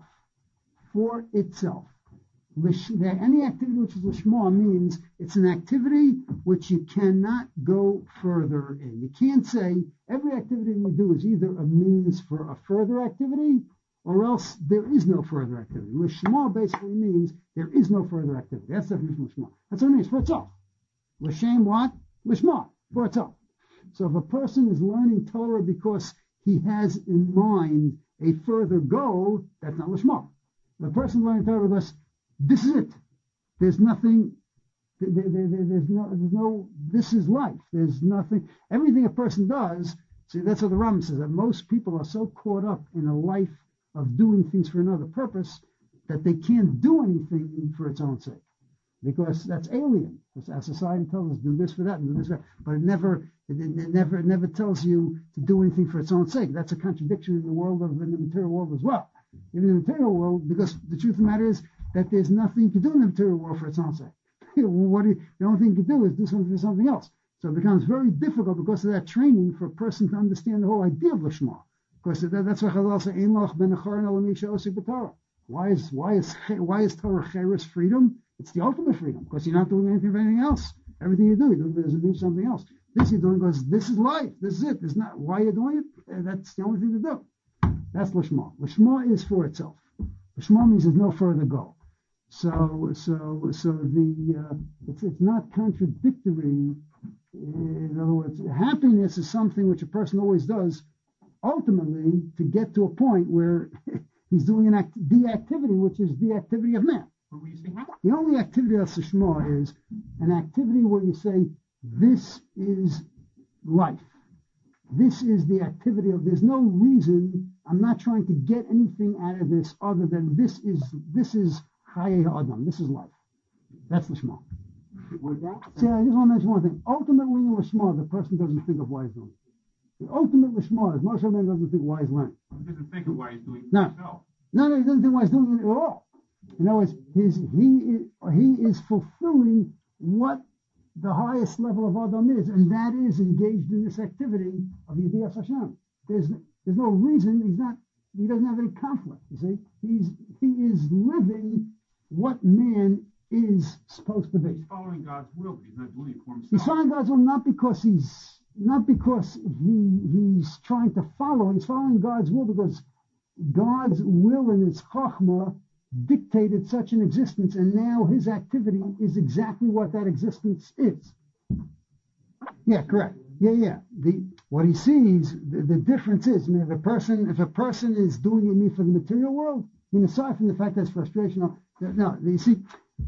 [SPEAKER 1] Any activity which is Lishma means it's an activity which you cannot go further in. You can't say every activity we do is either a means for a further activity or else there is no further activity. Lishma basically means there is no further activity. That's the definition of Lishma. That's what it means, for itself. L'shem what? Lishma, for itself. So if a person is learning Torah because he has in mind a further goal, that's not Lishma. The person learning Torah because this is it. There's nothing. There's no. This is life. There's nothing. Everything a person does. See, that's what the Rambam says. That most people are so caught up in a life of doing things for another purpose that they can't do anything for its own sake, because that's alien. Our society tells us do this for that and do this for that, but it never tells you to do anything for its own sake. That's a contradiction in the material world as well. Even in the material world, because the truth of the matter is that there's nothing you can do in the material world for its own sake. The only thing you can do is do something for something else. So it becomes very difficult because of that training for a person to understand the whole idea of Lishma. Because that's why Chazal say, "Ein lach ben achar nalamisha osik b'Torah." Why is Torah cheres freedom? It's the ultimate freedom, because you're not doing anything for anything else. Everything you do because it means something else. This you're doing because this is life. This is it. It's not why you're doing it. That's the only thing to do. That's lishma. Lishma is for itself. Lishma means there's no further goal. So it's not contradictory. In other words, happiness is something which a person always does, ultimately to get to a point where he's doing the activity, which is the activity of man. The only activity of Lishma is an activity where you say, this is life. This is the activity of, there's no reason, I'm not trying to get anything out of this other than this is Chaye Adam, this is life. That's Lishma. See, I just want to mention one thing. Ultimately in Lishma, the person doesn't think of why he's doing it. The ultimate Lishma is Moshe Rabbeinu doesn't think why he's learning.
[SPEAKER 2] He doesn't think of why he's doing it
[SPEAKER 1] No.
[SPEAKER 2] himself.
[SPEAKER 1] No, he doesn't think why he's doing it at all. In other words, he is fulfilling what the highest level of Adam is, and that is engaged in this activity of Yediyas Hashem. There's no reason he doesn't have any conflict, you see. He is living what man is supposed to be.
[SPEAKER 2] He's following God's will, but he's not doing it for himself.
[SPEAKER 1] He's following God's will not because he's trying to follow. He's following God's will because God's will and His Chachma dictated such an existence, and now his activity is exactly what that existence is. Yeah, correct. Yeah. What he sees, the difference is, I mean, if a person is doing it for the material world, I mean, aside from the fact that it's frustrational, no, you see,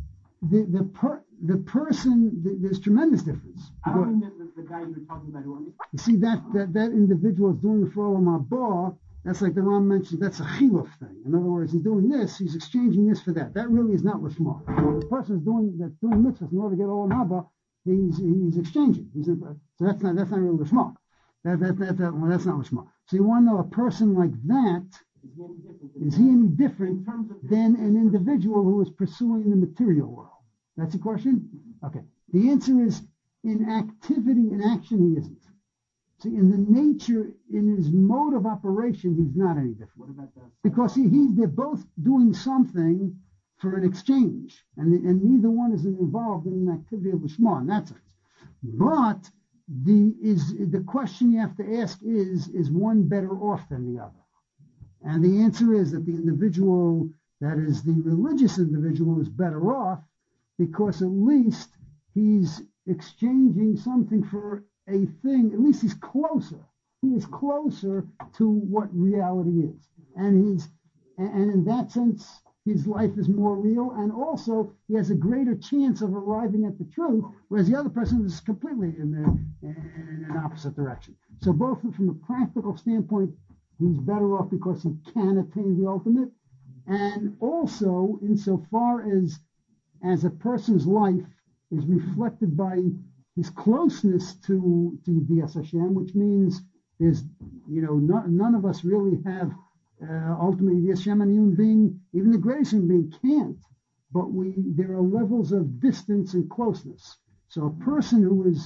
[SPEAKER 1] the person, there's tremendous difference.
[SPEAKER 5] I don't mean the guy you were talking about.
[SPEAKER 1] You see, that individual is doing it for Olam Haba. That's like the Ram mentioned, that's a chiluf thing. In other words, he's doing this, he's exchanging this for that. That really is not lishma. The person is doing mitzvahs in order to get Olam Haba, he's exchanging. So that's not really lishma. That's not lishma. So you want to know a person like that, is he any different than an individual who is pursuing the material world? That's the question? Okay. The answer is, in activity, in action, he isn't. See, in the nature, in his mode of operation, he's not any different. What about that? Because they're both doing something for an exchange, and neither one is involved in an activity of Lishma in that sense. But the question you have to ask is one better off than the other? And the answer is that the individual, that is the religious individual, is better off because at least he's exchanging something for a thing. At least he's closer. He is closer to what reality is, and in that sense, his life is more real, and also he has a greater chance of arriving at the truth, whereas the other person is completely in an opposite direction. So both from a practical standpoint, he's better off because he can attain the ultimate, and also insofar as a person's life is reflected by his closeness to Yediyas Hashem, which means there's, none of us really have ultimately Yediyas Hashem, and human being, even the greatest human being can't, but there are levels of distance and closeness. So a person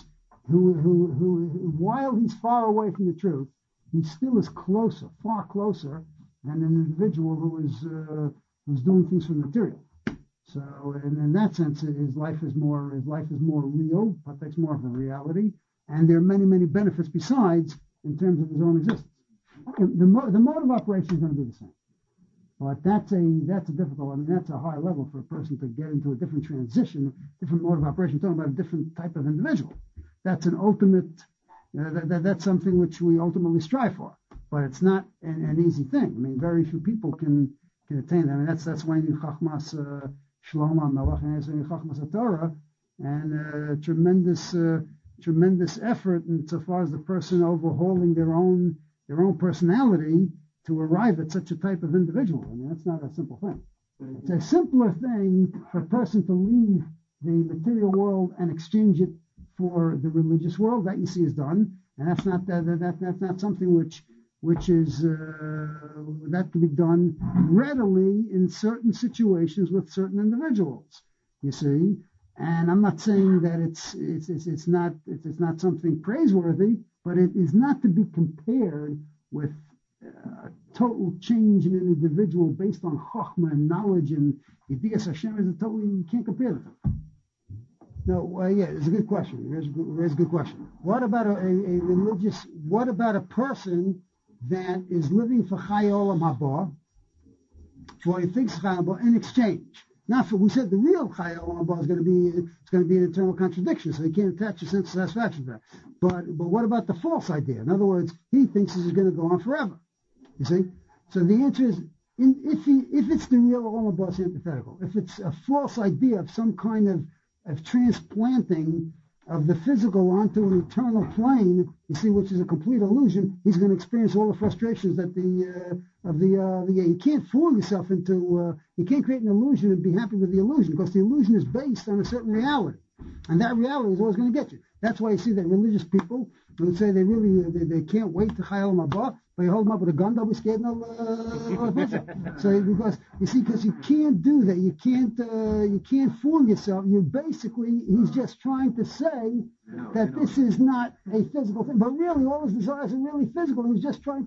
[SPEAKER 1] who while he's far away from the truth, he still is closer, far closer than an individual who's doing things for the material. So, and in that sense, his life is more real, partakes more of the reality, and there are many, many benefits besides in terms of his own existence. The mode of operation is going to be the same, but that's a difficult. I mean, that's a high level for a person to get into a different transition, different mode of operation. Talking about a different type of individual. That's an ultimate. That's something which we ultimately strive for, but it's not an easy thing. I mean, very few people can attain that. I mean, that's why you Chachmas Shlomo Melech and Chachmas Torah, and tremendous effort insofar as the person overhauling their own personality to arrive at such a type of individual. I mean, that's not a simple thing. It's a simpler thing for a person to leave the material world and exchange it for the religious world. That you see is done, and that's not something which is that can be done readily in certain situations with certain individuals. You see, and I'm not saying that it's not something praiseworthy, but it is not to be compared with a total change in an individual based on chokhmah and knowledge and Yediyas Hashem is you can't compare the two. Yeah, it's a good question. It's a good question. What about what about a person that is living for Chai Olam Haba, for what he thinks is Chai Olam Haba, in exchange? Not for, we said the real Chai Olam Haba is going to be an internal contradiction, so he can't attach a sense of satisfaction to that. But what about the false idea? In other words, he thinks this is going to go on forever. You see? So the answer is, if it's the real Olam Haba, it's antithetical. If it's a false idea of some kind of transplanting of the physical onto an eternal plane, you see, which is a complete illusion, he's going to experience all the frustrations that you can't fool yourself into, you can't create an illusion and be happy with the illusion, because the illusion is based on a certain reality. And that reality is always going to get you. That's why you see that religious people would say they can't wait to Chai Olam Haba, but you hold them up with a gun, they'll be scared no. So because you can't do that, you can't fool yourself. He's just trying to say that this is not a physical thing, but really all his desires are really physical. He's trying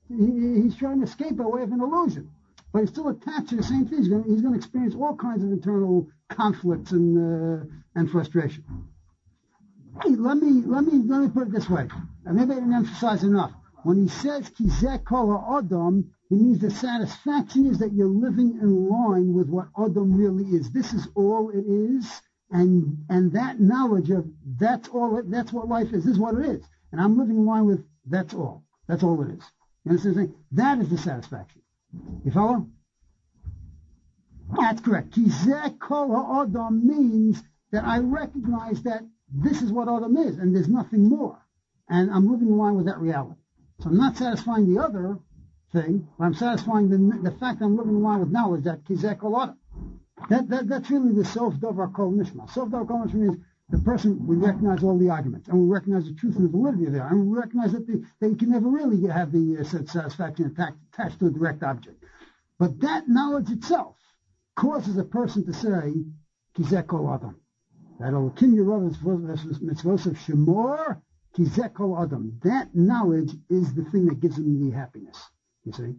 [SPEAKER 1] to escape by way of an illusion. But he's still attached to the same thing. He's going to experience all kinds of internal conflicts and frustration. Hey, let me put it this way. Maybe I didn't emphasize enough. When he says Kizeh Kol Ha'Adam, he means the satisfaction is that you're living in line with what Adam really is. This is all it is, and that knowledge of that's what life is. This is what it is, and I'm living in line with that's all. That's all it is. You understand what I'm saying? That is the satisfaction. You follow? That's correct. Kizeh Kol Ha'Adam means that I recognize that this is what Adam is, and there's nothing more. And I'm living in line with that reality. So I'm not satisfying the other thing, but I'm satisfying the fact that I'm living in line with knowledge, that Kizeh Kol Ha'Adam. That's really the Sof Davar Kol Nishma. Sof Davar Kol Nishma means the person, we recognize all the arguments, and we recognize the truth and the validity of it, and we recognize that they can never really have the satisfaction attached to a direct object. But that knowledge itself causes a person to say, Kizeh Kol Adam. That'll kill your brothers mitzvos of Shemor, Kizeh Kol Adam. That knowledge is the thing that gives him the happiness. You see?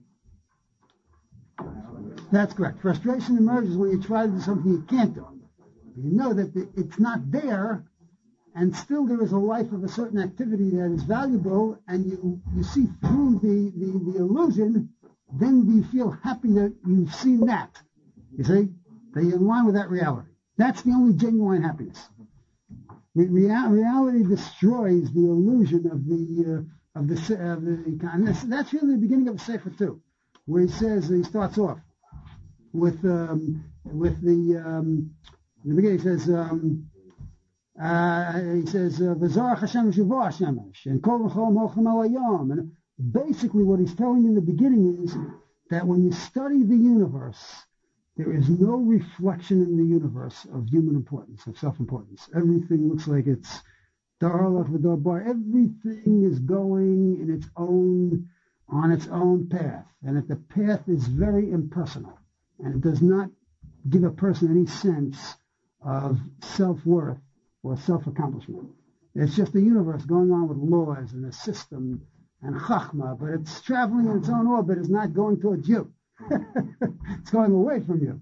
[SPEAKER 1] That's correct. Frustration emerges when you try to do something you can't do. You know that it's not there, and still there is a life of a certain activity that is valuable, and you see through the illusion, then you feel happy that you've seen that. You see? That you're in line with that reality. That's the only genuine happiness. Reality destroys the illusion of the and that's really the beginning of the Sefer too, where he starts off with the beginning. He says V'zarach Hashem Shuvah Hashemesh and Kol V'chol Mochem Al Hayom. And basically, what he's telling you in the beginning is that when you study the universe, there is no reflection in the universe of human importance, of self-importance. Everything looks like it's darlach v'darbar. Everything is going on its own path, and that the path is very impersonal, and it does not give a person any sense of self-worth or self-accomplishment. It's just a universe going on with laws and a system and chachma, but it's traveling in its own orbit. It's not going towards you. It's going away from you.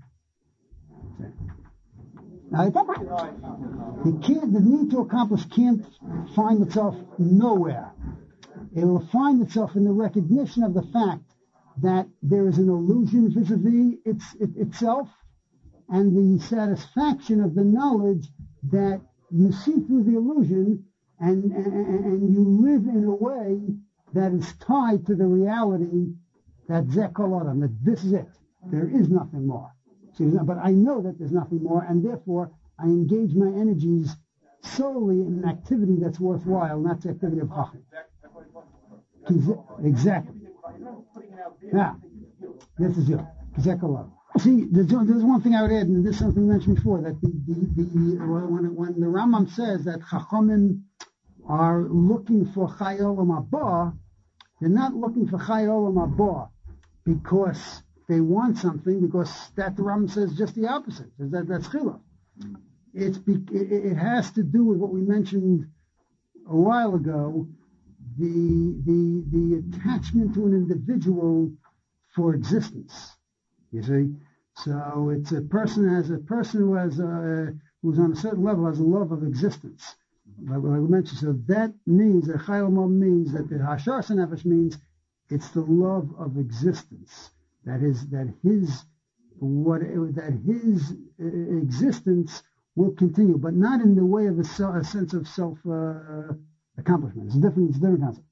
[SPEAKER 1] Now, the need to accomplish can't find itself nowhere. It will find itself in the recognition of the fact that there is an illusion vis-a-vis itself, and the satisfaction of the knowledge that you see through the illusion, and you live in a way that is tied to the reality that Zeh Kol Adam, that this is it. There is nothing more. But I know that there's nothing more, and therefore I engage my energies solely in an activity that's worthwhile, not the activity of Chacham. Exactly. Yeah. This is you. Kizeh Kol Adam. See, there's one thing I would add, and this is something we mentioned before, that when the Rambam says that Chachamim are looking for Chai Olam Haba, they're not looking for Chai Olam Haba because they want something, because that the Rambam says just the opposite. That's chilaf. It has to do with what we mentioned a while ago, the attachment to an individual for existence. You see, so it's a person who has who's on a certain level has a love of existence. Like we mentioned, so that means that Chayil Mom means that the Hashar Nefesh means it's the love of existence. That his existence will continue, but not in the way of a sense of self accomplishment. It's a different concept.